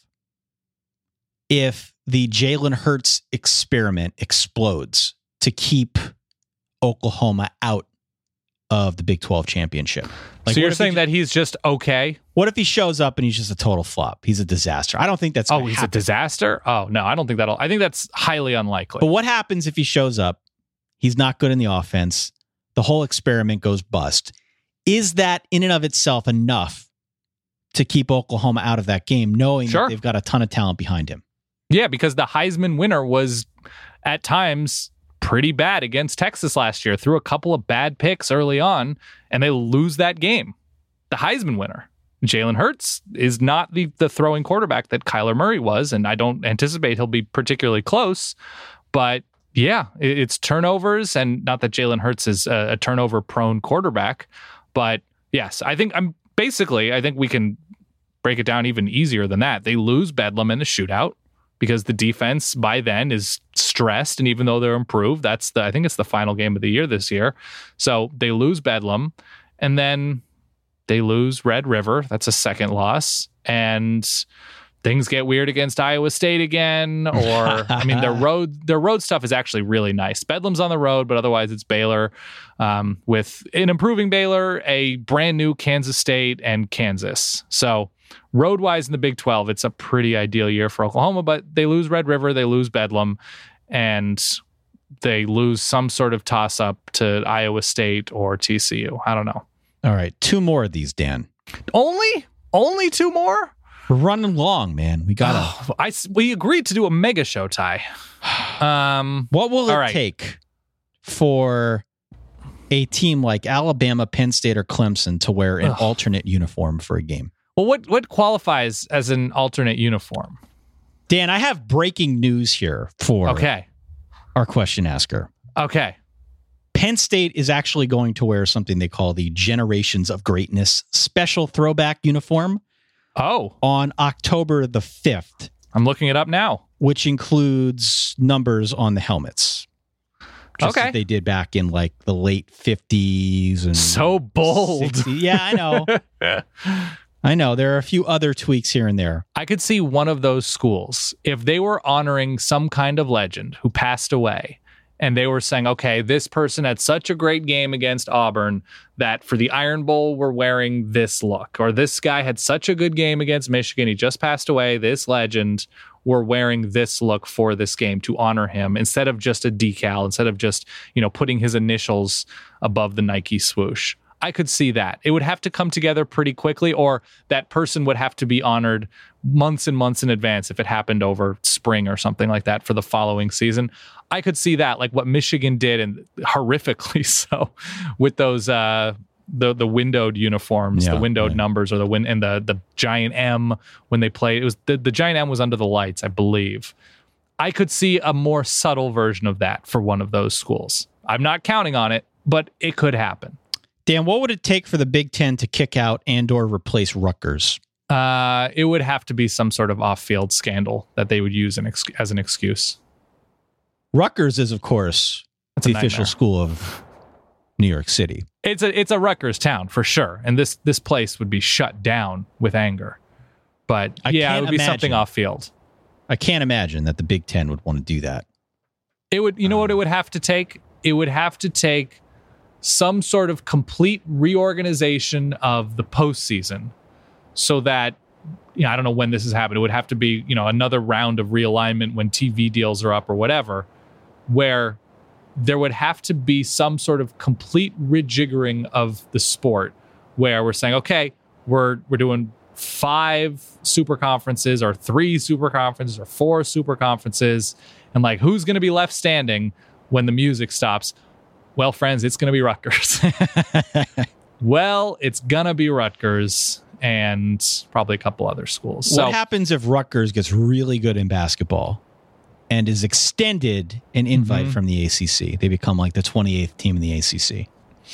if the Jalen Hurts experiment explodes to keep Oklahoma out of the Big twelve championship? Like, So what you're if saying he, that he's just okay? what if he shows up and he's just a total flop? He's a disaster. I don't think that's Oh, gonna he's happen. a disaster? Oh, no, I don't think that'll. I think that's highly unlikely. But what happens if he shows up? He's not good in the offense. The whole experiment goes bust. Is that in and of itself enough to keep Oklahoma out of that game, knowing Sure. that they've got a ton of talent behind him? Yeah, because the Heisman winner was at times pretty bad against Texas last year, threw a couple of bad picks early on, and they lose that game. The Heisman winner, Jalen Hurts, is not the, the throwing quarterback that Kyler Murray was, and I don't anticipate he'll be particularly close. But yeah, it, it's turnovers, and not that Jalen Hurts is a, a turnover-prone quarterback, but yes, I think I'm basically, I think we can break it down even easier than that. They lose Bedlam in the shootout. because the defense by then is stressed. And even though they're improved, that's the, I think it's the final game of the year this year. So they lose Bedlam, and then they lose Red River. That's a second loss. And things get weird against Iowa State again, or I mean, their road their road stuff is actually really nice. Bedlam's on the road, but otherwise it's Baylor, um, with an improving Baylor, a brand new Kansas State, and Kansas. So road wise in the Big twelve, it's a pretty ideal year for Oklahoma. But they lose Red River, they lose Bedlam, and they lose some sort of toss up to Iowa State or T C U. I don't know. All right, two more of these, Dan. Only only two more. We're running long, man. We gotta. Oh, I we agreed to do a mega show, Ty. Um, what will it right. take for a team like Alabama, Penn State, or Clemson to wear an Ugh. alternate uniform for a game? Well, what what qualifies as an alternate uniform? Dan, I have breaking news here for okay. our question asker. Okay. Penn State is actually going to wear something they call the Generations of Greatness special throwback uniform. Oh. On October the fifth. I'm looking it up now. Which includes numbers on the helmets. Just okay. Like they did back in like the late fifties and so bold. sixties. Yeah, I know. I know. There are a few other tweaks here and there. I could see one of those schools, if they were honoring some kind of legend who passed away, and they were saying, okay, this person had such a great game against Auburn that for the Iron Bowl, we're wearing this look. Or this guy had such a good game against Michigan, he just passed away, this legend, we're wearing this look for this game to honor him, instead of just a decal, instead of just, you know, putting his initials above the Nike swoosh. I could see that. It would have to come together pretty quickly, or that person would have to be honored months and months in advance if it happened over spring or something like that for the following season. I could see that, like what Michigan did, and horrifically so, with those uh, the the windowed uniforms, yeah, the windowed yeah. numbers, or the win and the the giant M when they played. It was the, the giant M was under the lights, I believe. I could see a more subtle version of that for one of those schools. I'm not counting on it, but it could happen. Dan, what would it take for the Big Ten to kick out and or replace Rutgers? Uh, it would have to be some sort of off-field scandal that they would use an ex- as an excuse. Rutgers is, of course, That's the official school of New York City. It's a it's a Rutgers town for sure, and this this place would be shut down with anger. But I yeah, can't it would be imagine. something off-field. I can't imagine that the Big Ten would want to do that. It would, you know, um, what it would have to take. It would have to take some sort of complete reorganization of the postseason, so that, you know, I don't know when this has happened. It would have to be, you know, another round of realignment when T V deals are up or whatever, where there would have to be some sort of complete rejiggering of the sport, where we're saying, okay, we're we're doing five super conferences or three super conferences or four super conferences, and like, who's going to be left standing when the music stops? Well, friends, it's going to be Rutgers. well, it's going to be Rutgers and probably a couple other schools. What so, happens if Rutgers gets really good in basketball and is extended an invite mm-hmm. from the A C C? They become like the twenty-eighth team in the A C C.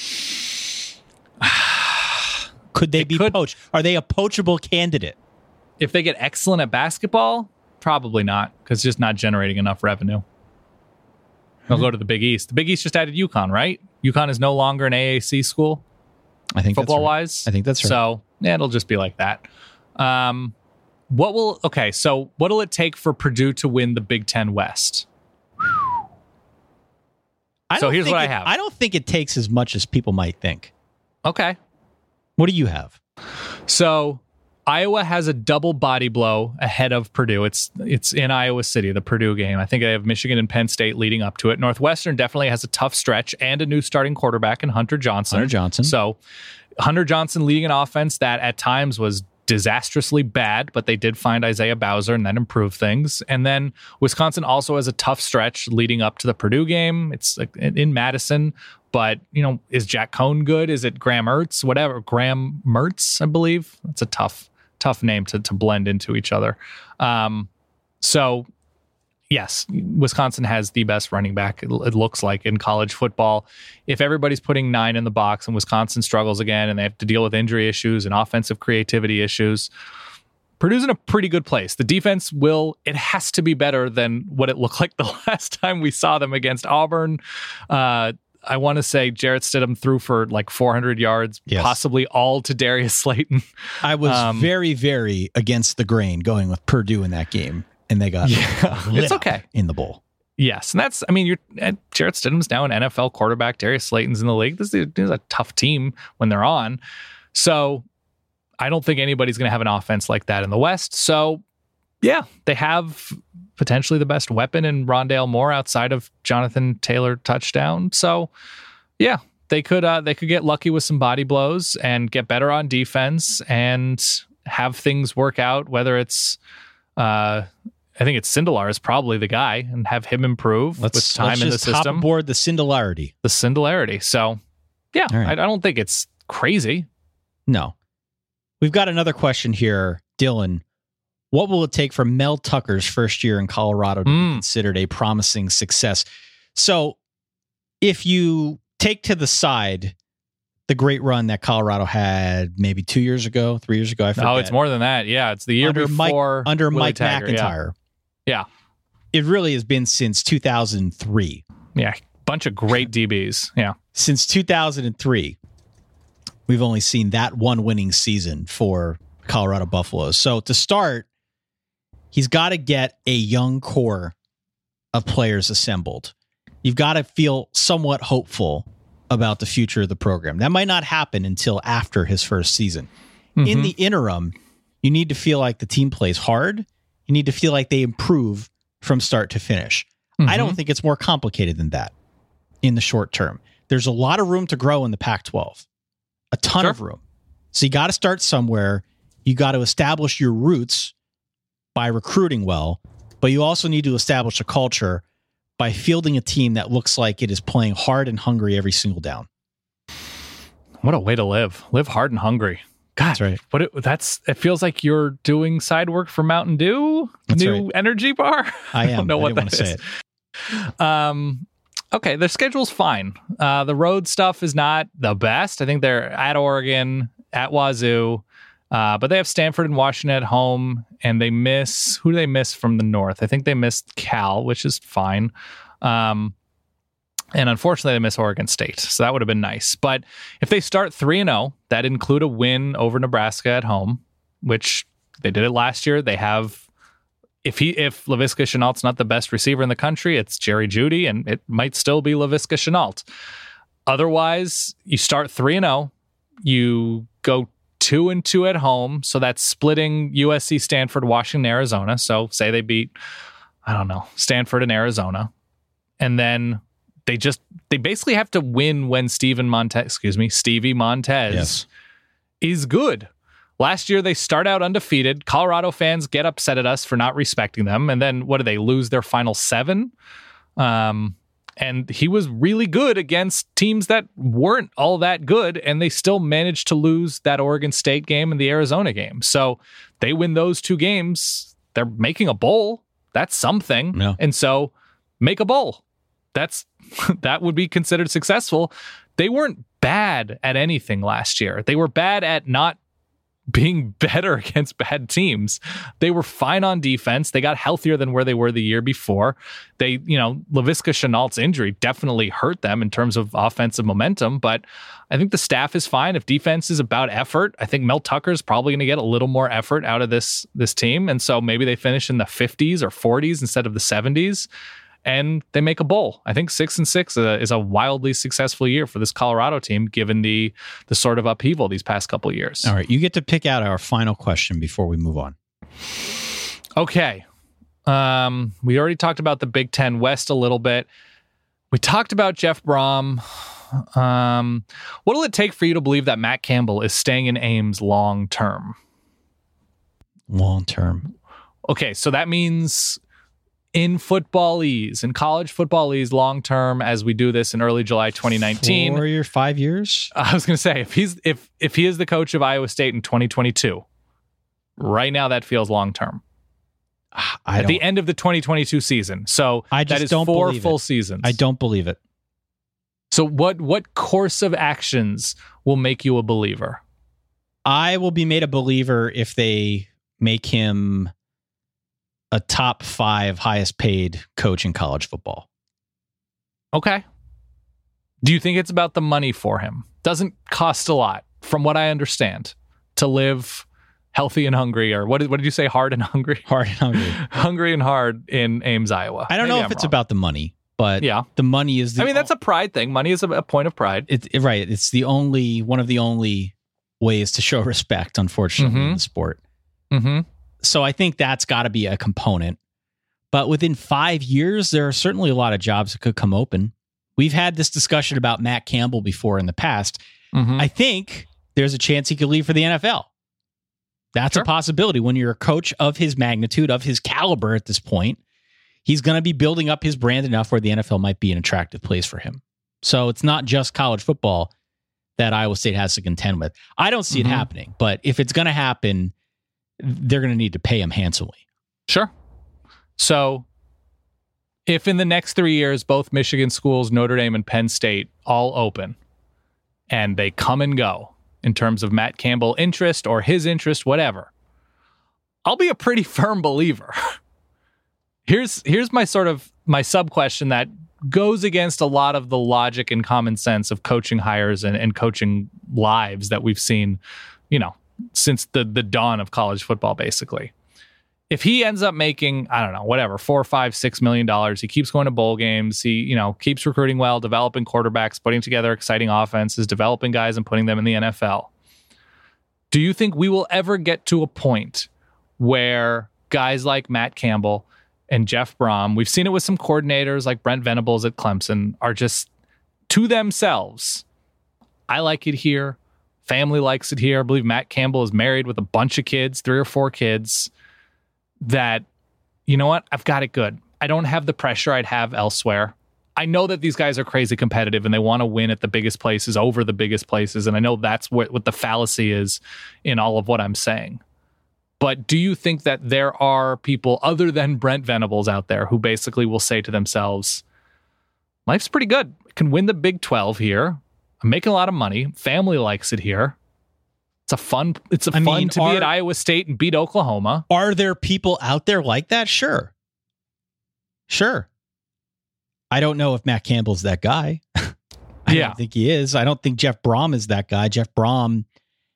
Could they it be could, poached? Are they a poachable candidate? If they get excellent at basketball, probably not, because it's just not generating enough revenue. They'll go to the Big East. The Big East just added UConn, right? UConn is no longer an A A C school. I think football that's right. wise. I think that's right. So yeah, it'll just be like that. Um, what will okay? So what will it take for Purdue to win the Big Ten West? I so here's what it, I have. I don't think it takes as much as people might think. Okay. What do you have? So Iowa has a double body blow ahead of Purdue. It's it's in Iowa City, the Purdue game. I think they have Michigan and Penn State leading up to it. Northwestern definitely has a tough stretch and a new starting quarterback in Hunter Johnson. Hunter Johnson. So Hunter Johnson leading an offense that at times was disastrously bad, but they did find Isaiah Bowser and that improved things. And then Wisconsin also has a tough stretch leading up to the Purdue game. It's in Madison. But, you know, is Jack Cohn good? Is it Graham Mertz? Whatever. Graham Mertz, I believe. That's a tough tough name to, to blend into each other. Um, so, yes, Wisconsin has the best running back, it, it looks like, in college football. If everybody's putting nine in the box and Wisconsin struggles again and they have to deal with injury issues and offensive creativity issues, Purdue's in a pretty good place. The defense will, it has to be better than what it looked like the last time we saw them against Auburn. Uh, I want to say Jarrett Stidham threw for like four hundred yards, yes. possibly all to Darius Slayton. I was um, very, very against the grain going with Purdue in that game, and they got yeah, it's okay in the bowl. Yes, and that's, I mean, you're Jarrett Stidham's now an N F L quarterback. Darius Slayton's in the league. This is, this is a tough team when they're on. So I don't think anybody's going to have an offense like that in the West. So, yeah, they have potentially the best weapon in Rondale Moore outside of Jonathan Taylor touchdown. So, yeah, they could uh, they could get lucky with some body blows and get better on defense and have things work out. Whether it's, uh, I think it's Sindelar is probably the guy, and have him improve let's, with time let's in the just system. Hop aboard the Sindelarity. The Sindelarity. So, yeah, right. I, I don't think it's crazy. No. We've got another question here, Dylan. What will it take for Mel Tucker's first year in Colorado to mm. be considered a promising success? So if you take to the side the great run that Colorado had maybe two years ago, three years ago, I forget. Oh, it's more than that. Yeah, it's the year under before Mike, under Willie Mike Taggart, McIntyre. Yeah. yeah. It really has been since two thousand three. Yeah, bunch of great D Bs. Yeah. Since two thousand three. We've only seen that one winning season for Colorado Buffaloes. So to start, he's got to get a young core of players assembled. You've got to feel somewhat hopeful about the future of the program. That might not happen until after his first season. Mm-hmm. In the interim, you need to feel like the team plays hard. You need to feel like they improve from start to finish. Mm-hmm. I don't think it's more complicated than that in the short term. There's a lot of room to grow in the Pac twelve. A ton sure. of room. So you got to start somewhere. You got to establish your roots by recruiting well, but you also need to establish a culture by fielding a team that looks like it is playing hard and hungry every single down. What a way to live. Live hard and hungry. God, that's right. What it, that's it feels like you're doing side work for Mountain Dew, that's new right. energy bar. I am. I don't know I what that want to is. say it. Um Okay, their schedule's fine. Uh, the road stuff is not the best. I think they're at Oregon, at Wazoo, uh, but they have Stanford and Washington at home, and they miss, who do they miss from the north? I think they missed Cal, which is fine. Um, and unfortunately, they miss Oregon State, so that would have been nice. But if they start three and oh, that include a win over Nebraska at home, which they did it last year. They have If he if Laviska Shenault's not the best receiver in the country, it's Jerry Jeudy, and it might still be Laviska Shenault. Otherwise, you start three and zero, you go two and two at home, so that's splitting U S C, Stanford, Washington, Arizona. So say they beat, I don't know, Stanford and Arizona, and then they just they basically have to win when Steven Montez, excuse me, Stevie Montez yes. is good. Last year, they start out undefeated. Colorado fans get upset at us for not respecting them. And then, what do they lose their final seven? Um, and he was really good against teams that weren't all that good. And they still managed to lose that Oregon State game and the Arizona game. So they win those two games. They're making a bowl. That's something. Yeah. And so make a bowl. That's that would be considered successful. They weren't bad at anything last year. They were bad at not being better against bad teams. They were fine on defense. They got healthier than where they were the year before. They, you know, Laviska Shenault's injury definitely hurt them in terms of offensive momentum, but I think the staff is fine. If defense is about effort, I think Mel Tucker is probably going to get a little more effort out of this, this team. And so maybe they finish in the fifties or forties instead of the seventies. And they make a bowl. I think six and six uh, is a wildly successful year for this Colorado team, given the the sort of upheaval these past couple of years. All right, you get to pick out our final question before we move on. Okay. Um, we already talked about the Big Ten West a little bit. We talked about Jeff Brom. Um, what will it take for you to believe that Matt Campbell is staying in Ames long term? Long term. Okay, so that means in footballese, in college footballese, long term, as we do this in early July twenty nineteen. Four year, five years. I was going to say if he's if if he is the coach of Iowa State in twenty twenty-two, right now that feels long term. I At don't, the end of the twenty twenty-two season, so I just that is don't four believe full it. seasons. I don't believe it. So what what course of actions will make you a believer? I will be made a believer if they make him a top five highest paid coach in college football. Okay. Do you think it's about the money for him? Doesn't cost a lot, from what I understand, to live healthy and hungry, or what did, what did you say? Hard and hungry? Hard and hungry. Hungry and hard in Ames, Iowa. I don't Maybe know if I'm it's wrong. about the money, but Yeah. the money is the I mean, that's a pride thing. Money is a, a point of pride. It, it- right. It's the only one of the only ways to show respect, unfortunately, in Mhm. the sport. Mm-hmm. So I think that's got to be a component. But within five years, there are certainly a lot of jobs that could come open. We've had this discussion about Matt Campbell before in the past. Mm-hmm. I think there's a chance he could leave for the N F L. That's Sure. a possibility when you're a coach of his magnitude, of his caliber at this point. He's going to be building up his brand enough where the N F L might be an attractive place for him. So it's not just college football that Iowa State has to contend with. I don't see Mhm. it happening, but if it's going to happen, they're going to need to pay him handsomely. Sure. So if in the next three years, both Michigan schools, Notre Dame and Penn State, all open, and they come and go in terms of Matt Campbell interest or his interest, whatever, I'll be a pretty firm believer. Here's here's my sort of my sub question that goes against a lot of the logic and common sense of coaching hires and, and coaching lives that we've seen, you know, since the the dawn of college football, basically. If he ends up making, I don't know, whatever, four, five, six million dollars, he keeps going to bowl games, he, you know, keeps recruiting well, developing quarterbacks, putting together exciting offenses, developing guys and putting them in the N F L. Do you think we will ever get to a point where guys like Matt Campbell and Jeff Brom, we've seen it with some coordinators like Brent Venables at Clemson, are just to themselves, I like it here, family likes it here, I believe Matt Campbell is married with a bunch of kids, three or four kids, that, you know what, I've got it good. I don't have the pressure I'd have elsewhere. I know that these guys are crazy competitive and they want to win at the biggest places over the biggest places. And I know that's what, what the fallacy is in all of what I'm saying. But do you think that there are people other than Brent Venables out there who basically will say to themselves, life's pretty good. I can win the Big twelve here. I'm making a lot of money. Family likes it here. It's a fun, it's a I fun mean, to are- be at Iowa State and beat Oklahoma. Are there people out there like that? Sure. Sure. I don't know if Matt Campbell's that guy. I Yeah. don't think he is. I don't think Jeff Brom is that guy. Jeff Brom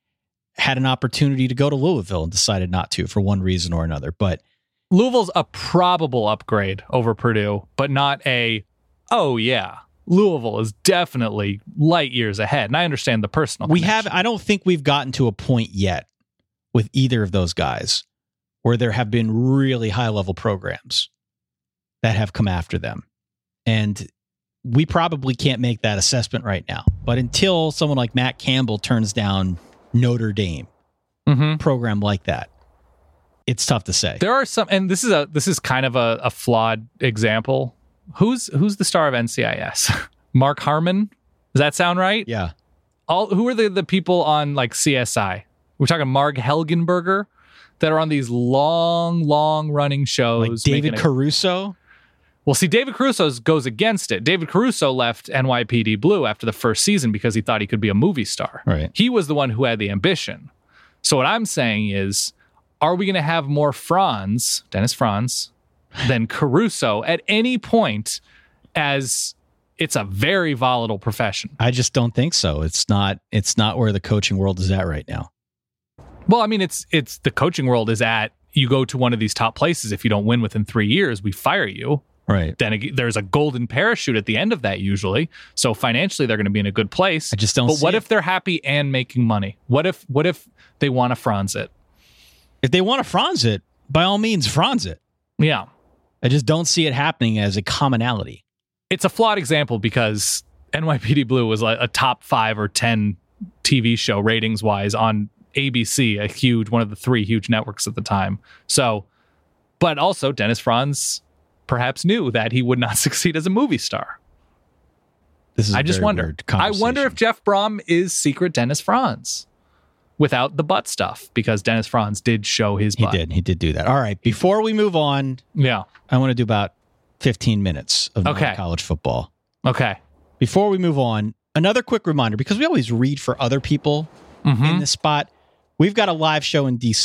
had an opportunity to go to Louisville and decided not to for one reason or another. But Louisville's a probable upgrade over Purdue, but not a, oh yeah, Louisville is definitely light years ahead. And I understand the personal we connection. have, I don't think we've gotten to a point yet with either of those guys where there have been really high level programs that have come after them. And we probably can't make that assessment right now. But until someone like Matt Campbell turns down Notre Dame, Mhm. program like that, it's tough to say. There are some, and this is a this is kind of a, a flawed example. Who's who's the star of N C I S? Mark Harmon? Does that sound right? Yeah. All who are the, the people on like C S I? We're talking Marg Helgenberger that are on these long, long running shows. Like David making a- Caruso. Well, see, David Caruso goes against it. David Caruso left N Y P D Blue after the first season because he thought he could be a movie star. Right. He was the one who had the ambition. So what I'm saying is, are we going to have more Franz, Dennis Franz, than Caruso at any point, as it's a very volatile profession? I just don't think so. It's not it's not where the coaching world is at right now. Well, I mean, it's it's the coaching world is at, you go to one of these top places. If you don't win within three years, we fire you. Right. Then ag- there's a golden parachute at the end of that usually. So financially, they're going to be in a good place. I just don't But see what it. if they're happy and making money? What if what if they want to Franz it? If they want to Franz it, by all means, Franz it. Yeah. I just don't see it happening as a commonality. It's a flawed example because N Y P D Blue was like a top five or ten T V show ratings wise on A B C, a huge, one of the three huge networks at the time. So, but also Dennis Franz perhaps knew that he would not succeed as a movie star. This is I a just very wonder. weird I wonder if conversation. Jeff Brom is secret Dennis Franz without the butt stuff, because Dennis Franz did show his he butt. did. He did do that. All right. Before we move on, Yeah. I want to do about fifteen minutes of Okay. college football. Okay. Before we move on, another quick reminder, because we always read for other people Mhm. in this spot. We've got a live show in D C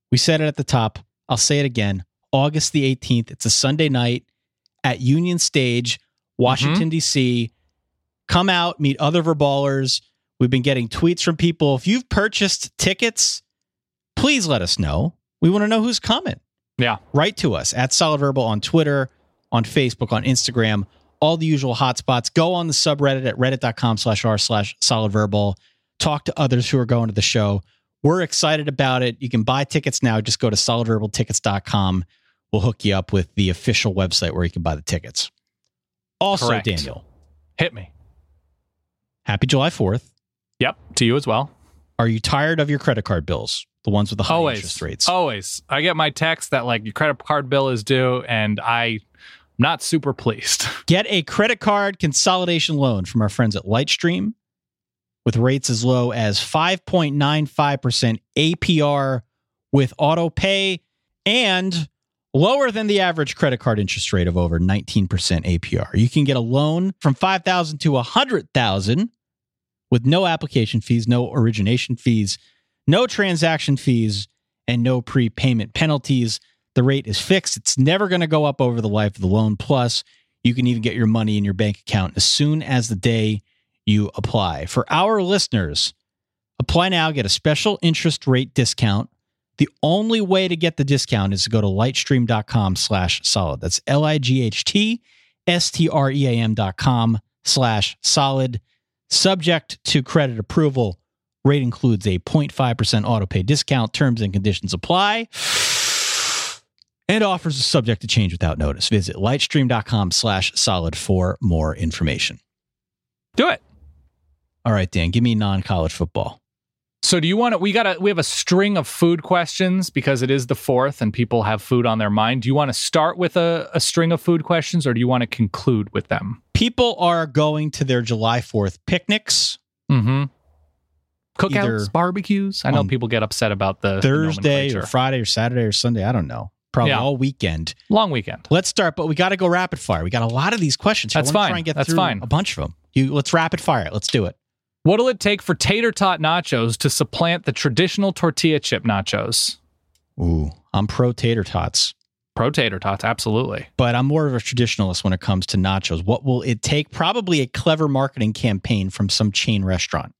We said it at the top. I'll say it again. August the eighteenth. It's a Sunday night at Union Stage, Washington, mm-hmm. D C. Come out, meet other Verballers. We've been getting tweets from people. If you've purchased tickets, please let us know. We want to know who's coming. Yeah. Write to us at Solid Verbal on Twitter, on Facebook, on Instagram, all the usual hotspots. Go on the subreddit at reddit.com slash r slash Solid Verbal. Talk to others who are going to the show. We're excited about it. You can buy tickets now. Just go to solid verbal tickets dot com. We'll hook you up with the official website where you can buy the tickets. Also, Correct. Daniel. Hit me. Happy July fourth. Yep. To you as well. Are you tired of your credit card bills? The ones with the high always, interest rates? Always. I get my text that like your credit card bill is due and I'm not super pleased. Get a credit card consolidation loan from our friends at Lightstream with rates as low as five point nine five percent A P R with auto pay and lower than the average credit card interest rate of over nineteen percent A P R. You can get a loan from five thousand dollars to one hundred thousand dollars with no application fees, no origination fees, no transaction fees, and no prepayment penalties. The rate is fixed. It's never going to go up over the life of the loan. Plus, you can even get your money in your bank account as soon as the day you apply. For our listeners, apply now, get a special interest rate discount. The only way to get the discount is to go to lightstream.com slash solid. That's L-I-G-H-T S-T-R-E-A-M dot com slash solid. Subject to credit approval. Rate includes a zero point five percent auto pay discount. Terms and conditions apply. And offers are subject to change without notice. Visit lightstream.com slash solid for more information. Do it. All right, Dan, give me non-college football. So do you want to, we got to, we have a string of food questions because it is the fourth and people have food on their mind. Do you want to start with a, a string of food questions or do you want to conclude with them? People are going to their July fourth picnics. Mm-hmm. Cookouts, barbecues. I know people get upset about the Thursday the or Friday or Saturday or Sunday. I don't know. Probably yeah. all weekend. Long weekend. Let's start, but we got to go rapid fire. We got a lot of these questions. That's I fine. Try and get That's through fine. A bunch of them. You let's rapid fire it. Let's do it. What'll it take for tater tot nachos to supplant the traditional tortilla chip nachos? Ooh, I'm pro tater tots. Pro tater tots, absolutely. But I'm more of a traditionalist when it comes to nachos. What will it take? Probably a clever marketing campaign from some chain restaurant.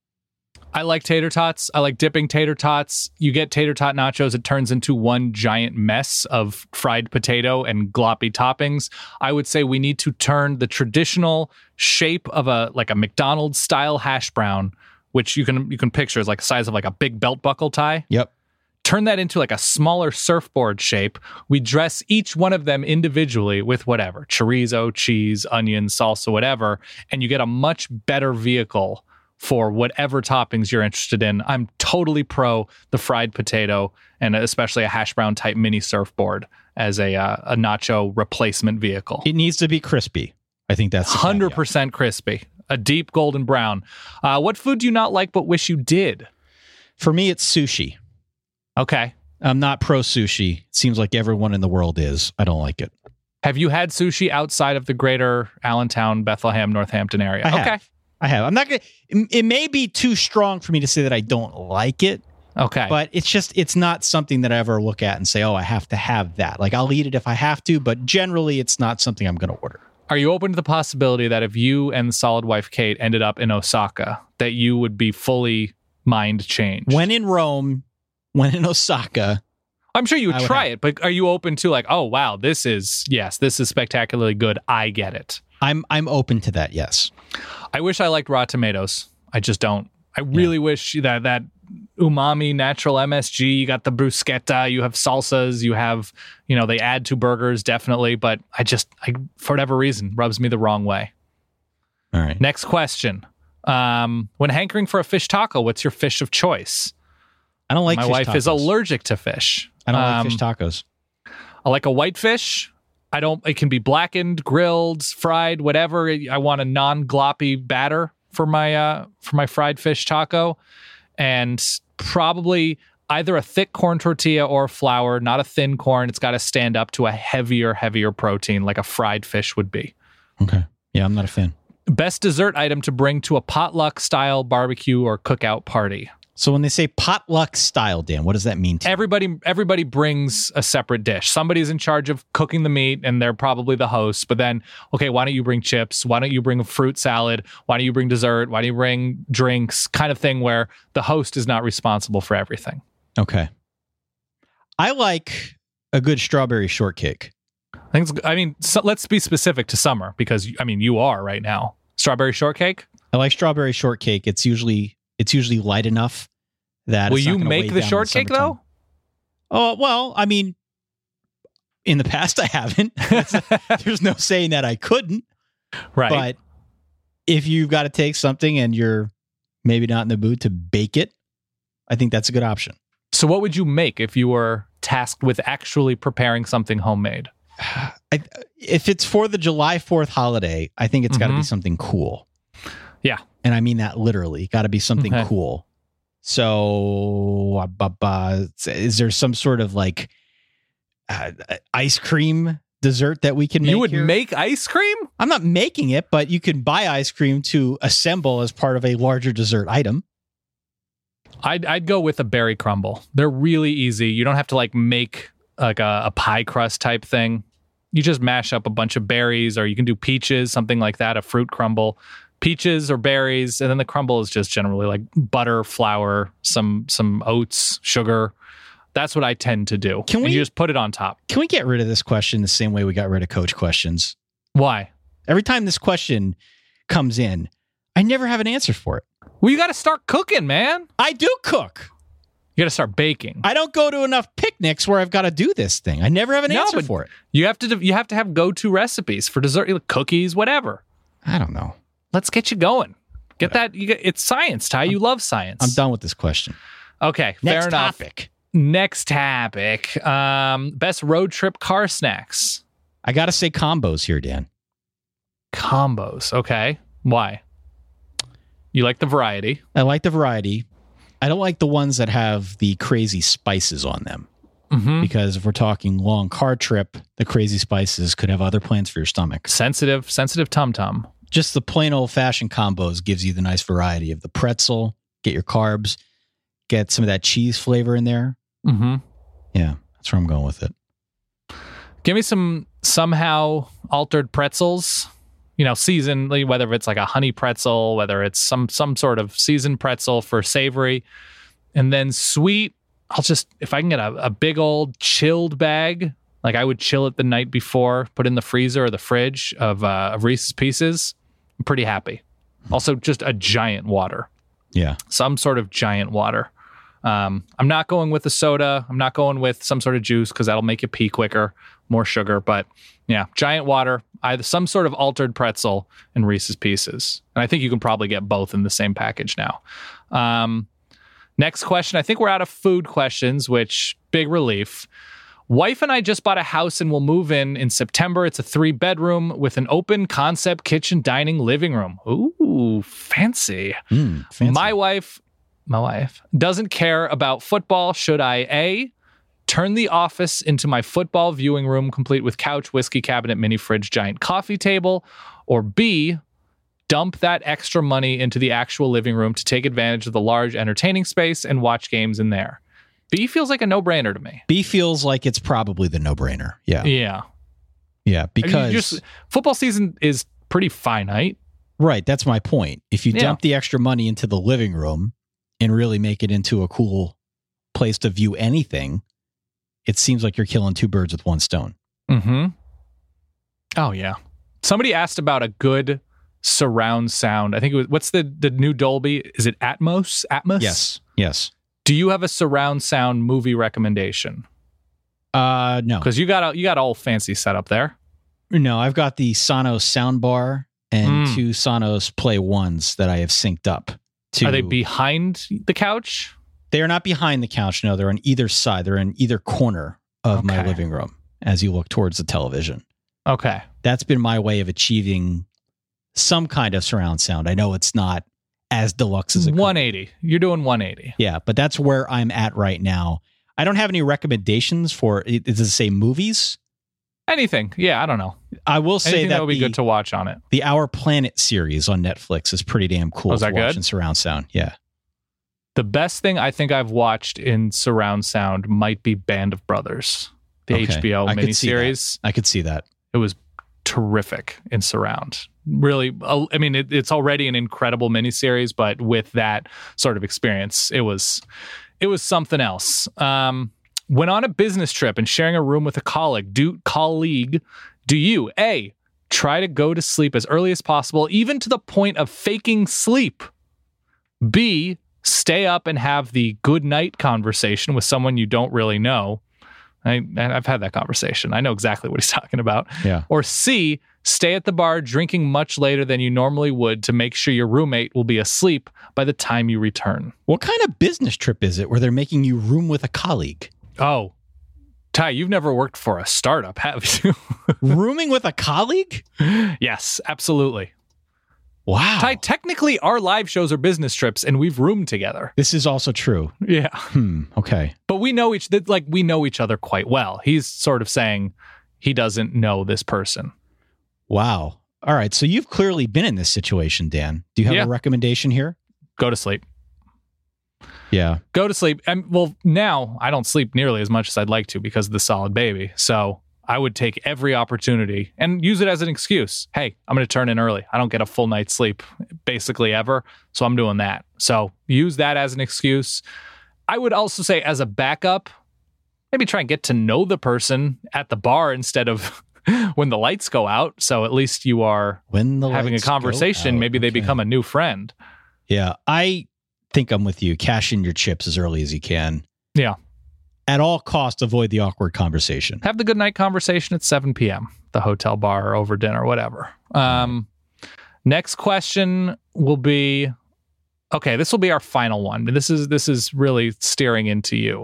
I like tater tots. I like dipping tater tots. You get tater tot nachos, it turns into one giant mess of fried potato and gloppy toppings. I would say we need to turn the traditional shape of a like a McDonald's style hash brown, which you can you can picture as like the size of like a big belt buckle tie. Yep. Turn that into like a smaller surfboard shape. We dress each one of them individually with whatever, chorizo, cheese, onion, salsa, whatever, and you get a much better vehicle for whatever toppings you're interested in. I'm totally pro the fried potato and especially a hash brown type mini surfboard as a uh, a nacho replacement vehicle. It needs to be crispy. I think that's one hundred percent crispy. A deep golden brown. Uh, what food do you not like but wish you did? For me, it's sushi. Okay. I'm not pro sushi. It seems like everyone in the world is. I don't like it. Have you had sushi outside of the greater Allentown, Bethlehem, Northampton area? I have. Okay. I have. I'm not going to, it may be too strong for me to say that I don't like it. Okay. But it's just, it's not something that I ever look at and say, oh, I have to have that. Like I'll eat it if I have to, but generally it's not something I'm going to order. Are you open to the possibility that if you and Solid Wife Kate ended up in Osaka, that you would be fully mind changed? When in Rome, when in Osaka. I'm sure you would would try have, it, but are you open to like, oh, wow, this is, yes, this is spectacularly good. I get it. I'm I'm open to that, yes. I wish I liked raw tomatoes. I just don't. I really yeah. wish that that umami natural M S G, you got the bruschetta, you have salsas, you have, you know, they add to burgers, definitely, but I just, I for whatever reason, rubs me the wrong way. All right. Next question. Um, when hankering for a fish taco, what's your fish of choice? I don't like My fish wife tacos. is allergic to fish. I don't um, like fish tacos. I like a whitefish. I don't, it can be blackened, grilled, fried, whatever. I want a non-gloppy batter for my, uh, for my fried fish taco. And probably either a thick corn tortilla or flour, not a thin corn. It's got to stand up to a heavier, heavier protein like a fried fish would be. Okay. Yeah, I'm not a fan. Best dessert item to bring to a potluck style barbecue or cookout party. So when they say potluck style, Dan, what does that mean to you? Everybody, everybody brings a separate dish. Somebody's in charge of cooking the meat, and they're probably the host. But then, okay, why don't you bring chips? Why don't you bring a fruit salad? Why don't you bring dessert? Why don't you bring drinks? Kind of thing where the host is not responsible for everything. Okay. I like a good strawberry shortcake. I think it's, I mean, so let's be specific to summer because, I mean, you are right now. Strawberry shortcake? I like strawberry shortcake. It's usually it's usually light enough that will it's not you gonna make weigh the down in shortcake summertime. though? Oh, well, I mean, in the past I haven't. There's no saying that I couldn't. Right. But if you've got to take something and you're maybe not in the mood to bake it, I think that's a good option. So what would you make if you were tasked with actually preparing something homemade? I, if it's for the July fourth holiday, I think it's got to Mhm. be something cool. Yeah. And I mean that literally. Got to be something Okay. cool. So, uh, bu- bu- is there some sort of like uh, ice cream dessert that we can make You would here? make ice cream? I'm not making it, but you can buy ice cream to assemble as part of a larger dessert item. I'd I'd go with a berry crumble. They're really easy. You don't have to like make like a, a pie crust type thing. You just mash up a bunch of berries, or you can do peaches, something like that, a fruit crumble. Peaches or berries, and then the crumble is just generally like butter, flour, some some oats, sugar. That's what I tend to do. Can And we- you just put it on top? Can we get rid of this question the same way we got rid of coach questions? Why? Every time this question comes in, I never have an answer for it. Well, you got to start cooking, man. I do cook. You got to start baking. I don't go to enough picnics where I've got to do this thing. I never have an No, answer but for it. You have to you have to have go-to recipes for dessert, like cookies, whatever. I don't know. Let's get you going. Get that. You get, it's science, Ty. You love science. I'm done with this question. Okay, Next fair enough. topic. Next topic. Um, best road trip car snacks. I got to say combos here, Dan. Combos. Okay. Why? You like the variety. I like the variety. I don't like the ones that have the crazy spices on them. Mm-hmm. Because if we're talking long car trip, the crazy spices could have other plans for your stomach. Sensitive, sensitive tum-tum. Just the plain old-fashioned combos gives you the nice variety of the pretzel, get your carbs, get some of that cheese flavor in there. Mm-hmm. Yeah, that's where I'm going with it. Give me some somehow altered pretzels. You know, seasonally, whether it's like a honey pretzel, whether it's some some sort of seasoned pretzel for savory. And then sweet, I'll just, if I can get a, a big old chilled bag, like I would chill it the night before, put in the freezer or the fridge of, uh, of Reese's Pieces, I'm pretty happy. Also, just a giant water. Yeah. Some sort of giant water. Um, I'm not going with a soda. I'm not going with some sort of juice because that'll make you pee quicker, more sugar. But yeah, giant water, either some sort of altered pretzel and Reese's Pieces. And I think you can probably get both in the same package now. Um, next question. I think we're out of food questions, which big relief. Wife and I just bought a house and we'll move in in September. It's a three bedroom with an open concept kitchen, dining, living room. Ooh, fancy. Mm, fancy. My wife, my wife doesn't care about football. Should I A, turn the office into my football viewing room, complete with couch, whiskey cabinet, mini fridge, giant coffee table, or B, dump that extra money into the actual living room to take advantage of the large entertaining space and watch games in there? B feels like a no-brainer to me. B feels like it's probably the no-brainer. Yeah. Yeah. Yeah, I because mean, you just football season is pretty finite. right, that's my point. If you Yeah. dump the extra money into the living room and really make it into a cool place to view anything, it seems like you're killing two birds with one stone. Mm-hmm. Oh, yeah. Somebody asked about a good surround sound. I think it was, what's the, the new Dolby? Is it Atmos? Atmos? Yes. Yes. Do you have a surround sound movie recommendation? Uh no. Because you got a, you got all fancy setup there. No, I've got the Sonos soundbar and Mm. two Sonos Play Ones that I have synced up to. Are they behind the couch? They are not behind the couch. No, they're on either side. They're in either corner of my Okay. living room as you look towards the television. Okay. That's been my way of achieving some kind of surround sound. I know it's not as deluxe as it could be. one eighty. You're doing one eighty. Yeah, but that's where I'm at right now. I don't have any recommendations for, does it say movies? Anything. Yeah, I don't know. I will say Anything that, that would be the, good to watch on it. the Our Planet series on Netflix is pretty damn cool Oh, is to that watch good? in surround sound. Yeah. The best thing I think I've watched in surround sound might be Band of Brothers, the Okay. H B O I could see miniseries. that. I could see that. It was terrific in surround. Really, uh, I mean, it, it's already an incredible miniseries, but with that sort of experience, it was it was something else. Um, when on a business trip and sharing a room with a colleague, do colleague, do you A, try to go to sleep as early as possible, even to the point of faking sleep? B, stay up and have the good night conversation with someone you don't really know? I, and I've had that conversation. I know exactly what he's talking about. Yeah. Or C, stay at the bar drinking much later than you normally would to make sure your roommate will be asleep by the time you return. What kind of business trip is it where they're making you room with a colleague? Oh, Ty, you've never worked for a startup, have you? Rooming with a colleague? Yes, absolutely. Wow. Ty, technically our live shows are business trips and we've roomed together. This is also true. Yeah. Hmm. Okay. But we know each like we know each other quite well. He's sort of saying he doesn't know this person. Wow. All right. So you've clearly been in this situation, Dan. Do you have Yeah. a recommendation here? Go to sleep. Yeah. Go to sleep. And well, now I don't sleep nearly as much as I'd like to because of the solid baby. So I would take every opportunity and use it as an excuse. Hey, I'm going to turn in early. I don't get a full night's sleep basically ever. So I'm doing that. So use that as an excuse. I would also say as a backup, maybe try and get to know the person at the bar instead of when the lights go out. So at least you are When the having a lights go conversation. out. Maybe they Okay. become a new friend. Yeah. I think I'm with you. Cash in your chips as early as you can. Yeah. At all costs, avoid the awkward conversation. Have the good night conversation at seven p.m. the hotel bar or over dinner, whatever. Um, next question will be, okay, this will be our final one. This is this is really steering into you.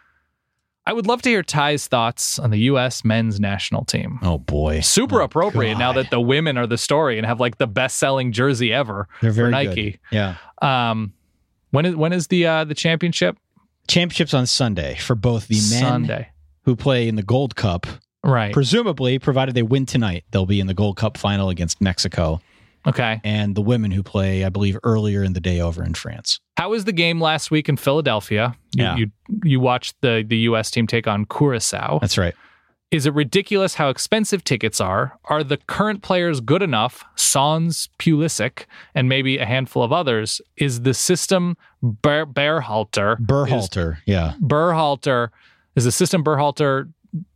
I would love to hear Ty's thoughts on the U S men's national team. Oh, boy. Super Oh, appropriate now God. that the women are the story and have like the best-selling jersey ever They're very for Nike. good. Yeah. Um, when is when is the uh, the championship? Championships on Sunday for both the men Sunday, who play in the Gold Cup. right? Presumably, provided they win tonight, they'll be in the Gold Cup final against Mexico. Okay. And the women who play, I believe, earlier in the day over in France. How was the game last week in Philadelphia? You, Yeah. you you watched the the U S team take on Curacao. That's right. Is it ridiculous how expensive tickets are? Are the current players good enough? Sans Pulisic and maybe a handful of others. Is the system Ber- Berhalter? Berhalter, yeah. Is, Berhalter is the system Berhalter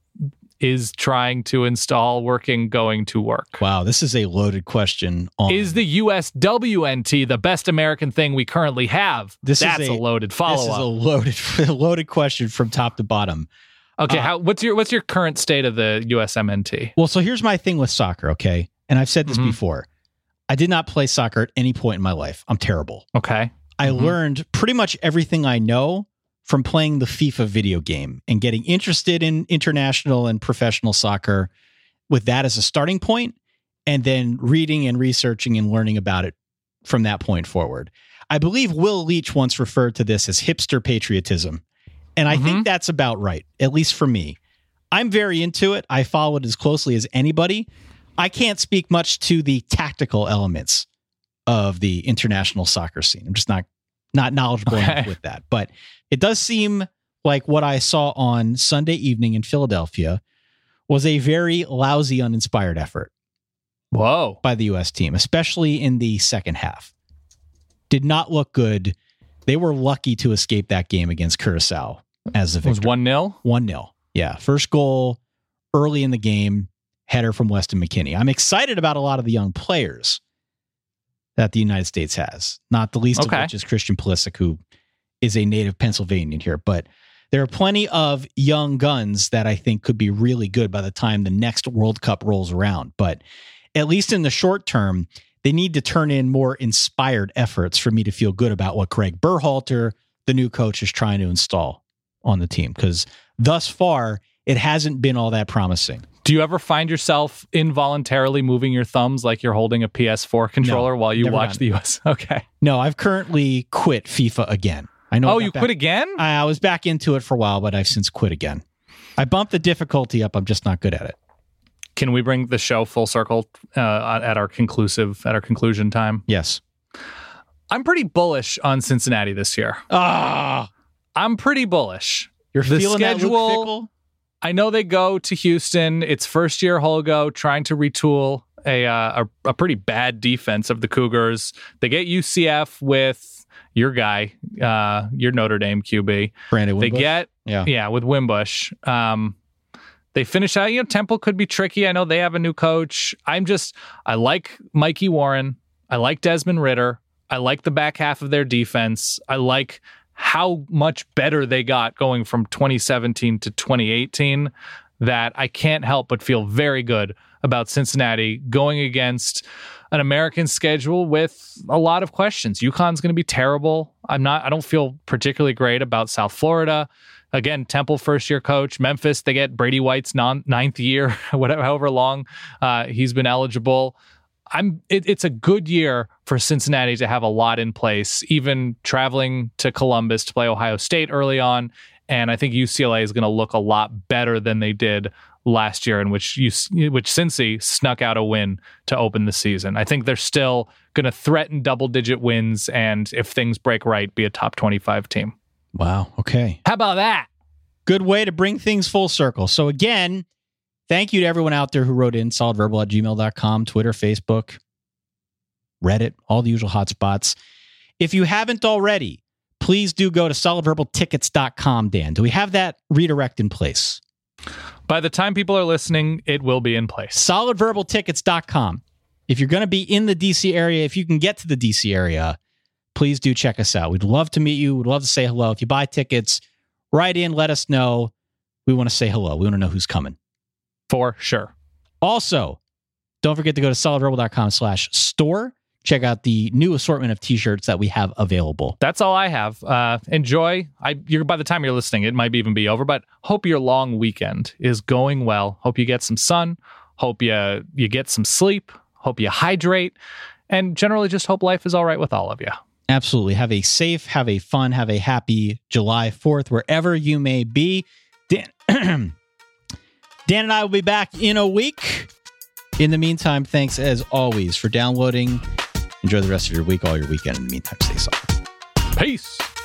is trying to install working going to work? Wow, this is a loaded question. On, Is the U S W N T the best American thing we currently have? This is That's a- a, loaded this is follow-up. a loaded, loaded question from top to bottom. Okay, Uh, how, what's your what's your current state of the U S M N T? Well, so here's my thing with soccer, okay? And I've said this Mhm. before. I did not play soccer at any point in my life. I'm terrible. Okay, I Mhm. learned pretty much everything I know from playing the FIFA video game and getting interested in international and professional soccer with that as a starting point, and then reading and researching and learning about it from that point forward. I believe Will Leach once referred to this as hipster patriotism. And I Mhm. think that's about right, at least for me. I'm very into it. I follow it as closely as anybody. I can't speak much to the tactical elements of the international soccer scene. I'm just not not knowledgeable Okay. enough with that. But it does seem like what I saw on Sunday evening in Philadelphia was a very lousy, uninspired effort whoa, by the U S team, especially in the second half. Did not look good. They were lucky to escape that game against Curacao as a it was victor. one nil. one nil. Yeah. First goal early in the game, header from Weston McKennie. I'm excited about a lot of the young players that the United States has, not the least Okay. of which is Christian Pulisic, who is a native Pennsylvanian here. But there are plenty of young guns that I think could be really good by the time the next World Cup rolls around. But at least in the short term, they need to turn in more inspired efforts for me to feel good about what Greg Berhalter, the new coach, is trying to install on the team. Because thus far, it hasn't been all that promising. Do you ever find yourself involuntarily moving your thumbs like you're holding a P S four controller No, while you never watch done the U S? Okay. No, I've currently quit FIFA again. I know. I Oh, got you back- quit again? I, I was back into it for a while, but I've since quit again. I bumped the difficulty up. I'm just not good at it. Can we bring the show full circle uh, at our conclusive at our conclusion time? Yes. I'm pretty bullish on Cincinnati this year. Ah, I'm pretty bullish. you're The feeling that Luke schedule- Fickell? I know they go to Houston. It's first year Holgo trying to retool a, uh, a a pretty bad defense of the Cougars. They get U C F with your guy, uh, your Notre Dame Q B. Brandon They Wimbush? get yeah. yeah with Wimbush. Um, they finish out. You know, Temple could be tricky. I know they have a new coach. I'm just I like Mikey Warren. I like Desmond Ritter. I like the back half of their defense. I like how much better they got going from twenty seventeen to twenty eighteen, that I can't help but feel very good about Cincinnati going against an American schedule with a lot of questions. UConn's going to be terrible. I'm not, I don't feel particularly great about South Florida. Again, Temple first year coach. Memphis, they get Brady White's non, ninth year, whatever, however long uh, he's been eligible. I'm. It, it's a good year for Cincinnati to have a lot in place, even traveling to Columbus to play Ohio State early on. And I think U C L A is going to look a lot better than they did last year, in which you, which Cincy snuck out a win to open the season. I think they're still going to threaten double-digit wins, and if things break right, be a top twenty-five team. Wow. Okay. How about that? Good way to bring things full circle. So again, thank you to everyone out there who wrote in, solidverbal at gmail dot com, Twitter, Facebook, Reddit, all the usual hotspots. If you haven't already, please do go to solid verbal tickets dot com, Dan. Do we have that redirect in place? By the time people are listening, it will be in place. solid verbal tickets dot com. If you're going to be in the D C area, if you can get to the D C area, please do check us out. We'd love to meet you. We'd love to say hello. If you buy tickets, write in, let us know. We want to say hello. We want to know who's coming. For sure. Also, don't forget to go to solidverbal dot com slash store. Check out the new assortment of t-shirts that we have available. That's all I have. Uh, enjoy. I, you're, by the time you're listening, it might even be over, but hope your long weekend is going well. Hope you get some sun. Hope you, you get some sleep. Hope you hydrate. And generally just hope life is all right with all of you. Absolutely. Have a safe, have a fun, have a happy July fourth, wherever you may be. Dan, Dan and I will be back in a week. In the meantime, thanks as always for downloading. Enjoy the rest of your week, all your weekend. In the meantime, stay solid. Peace.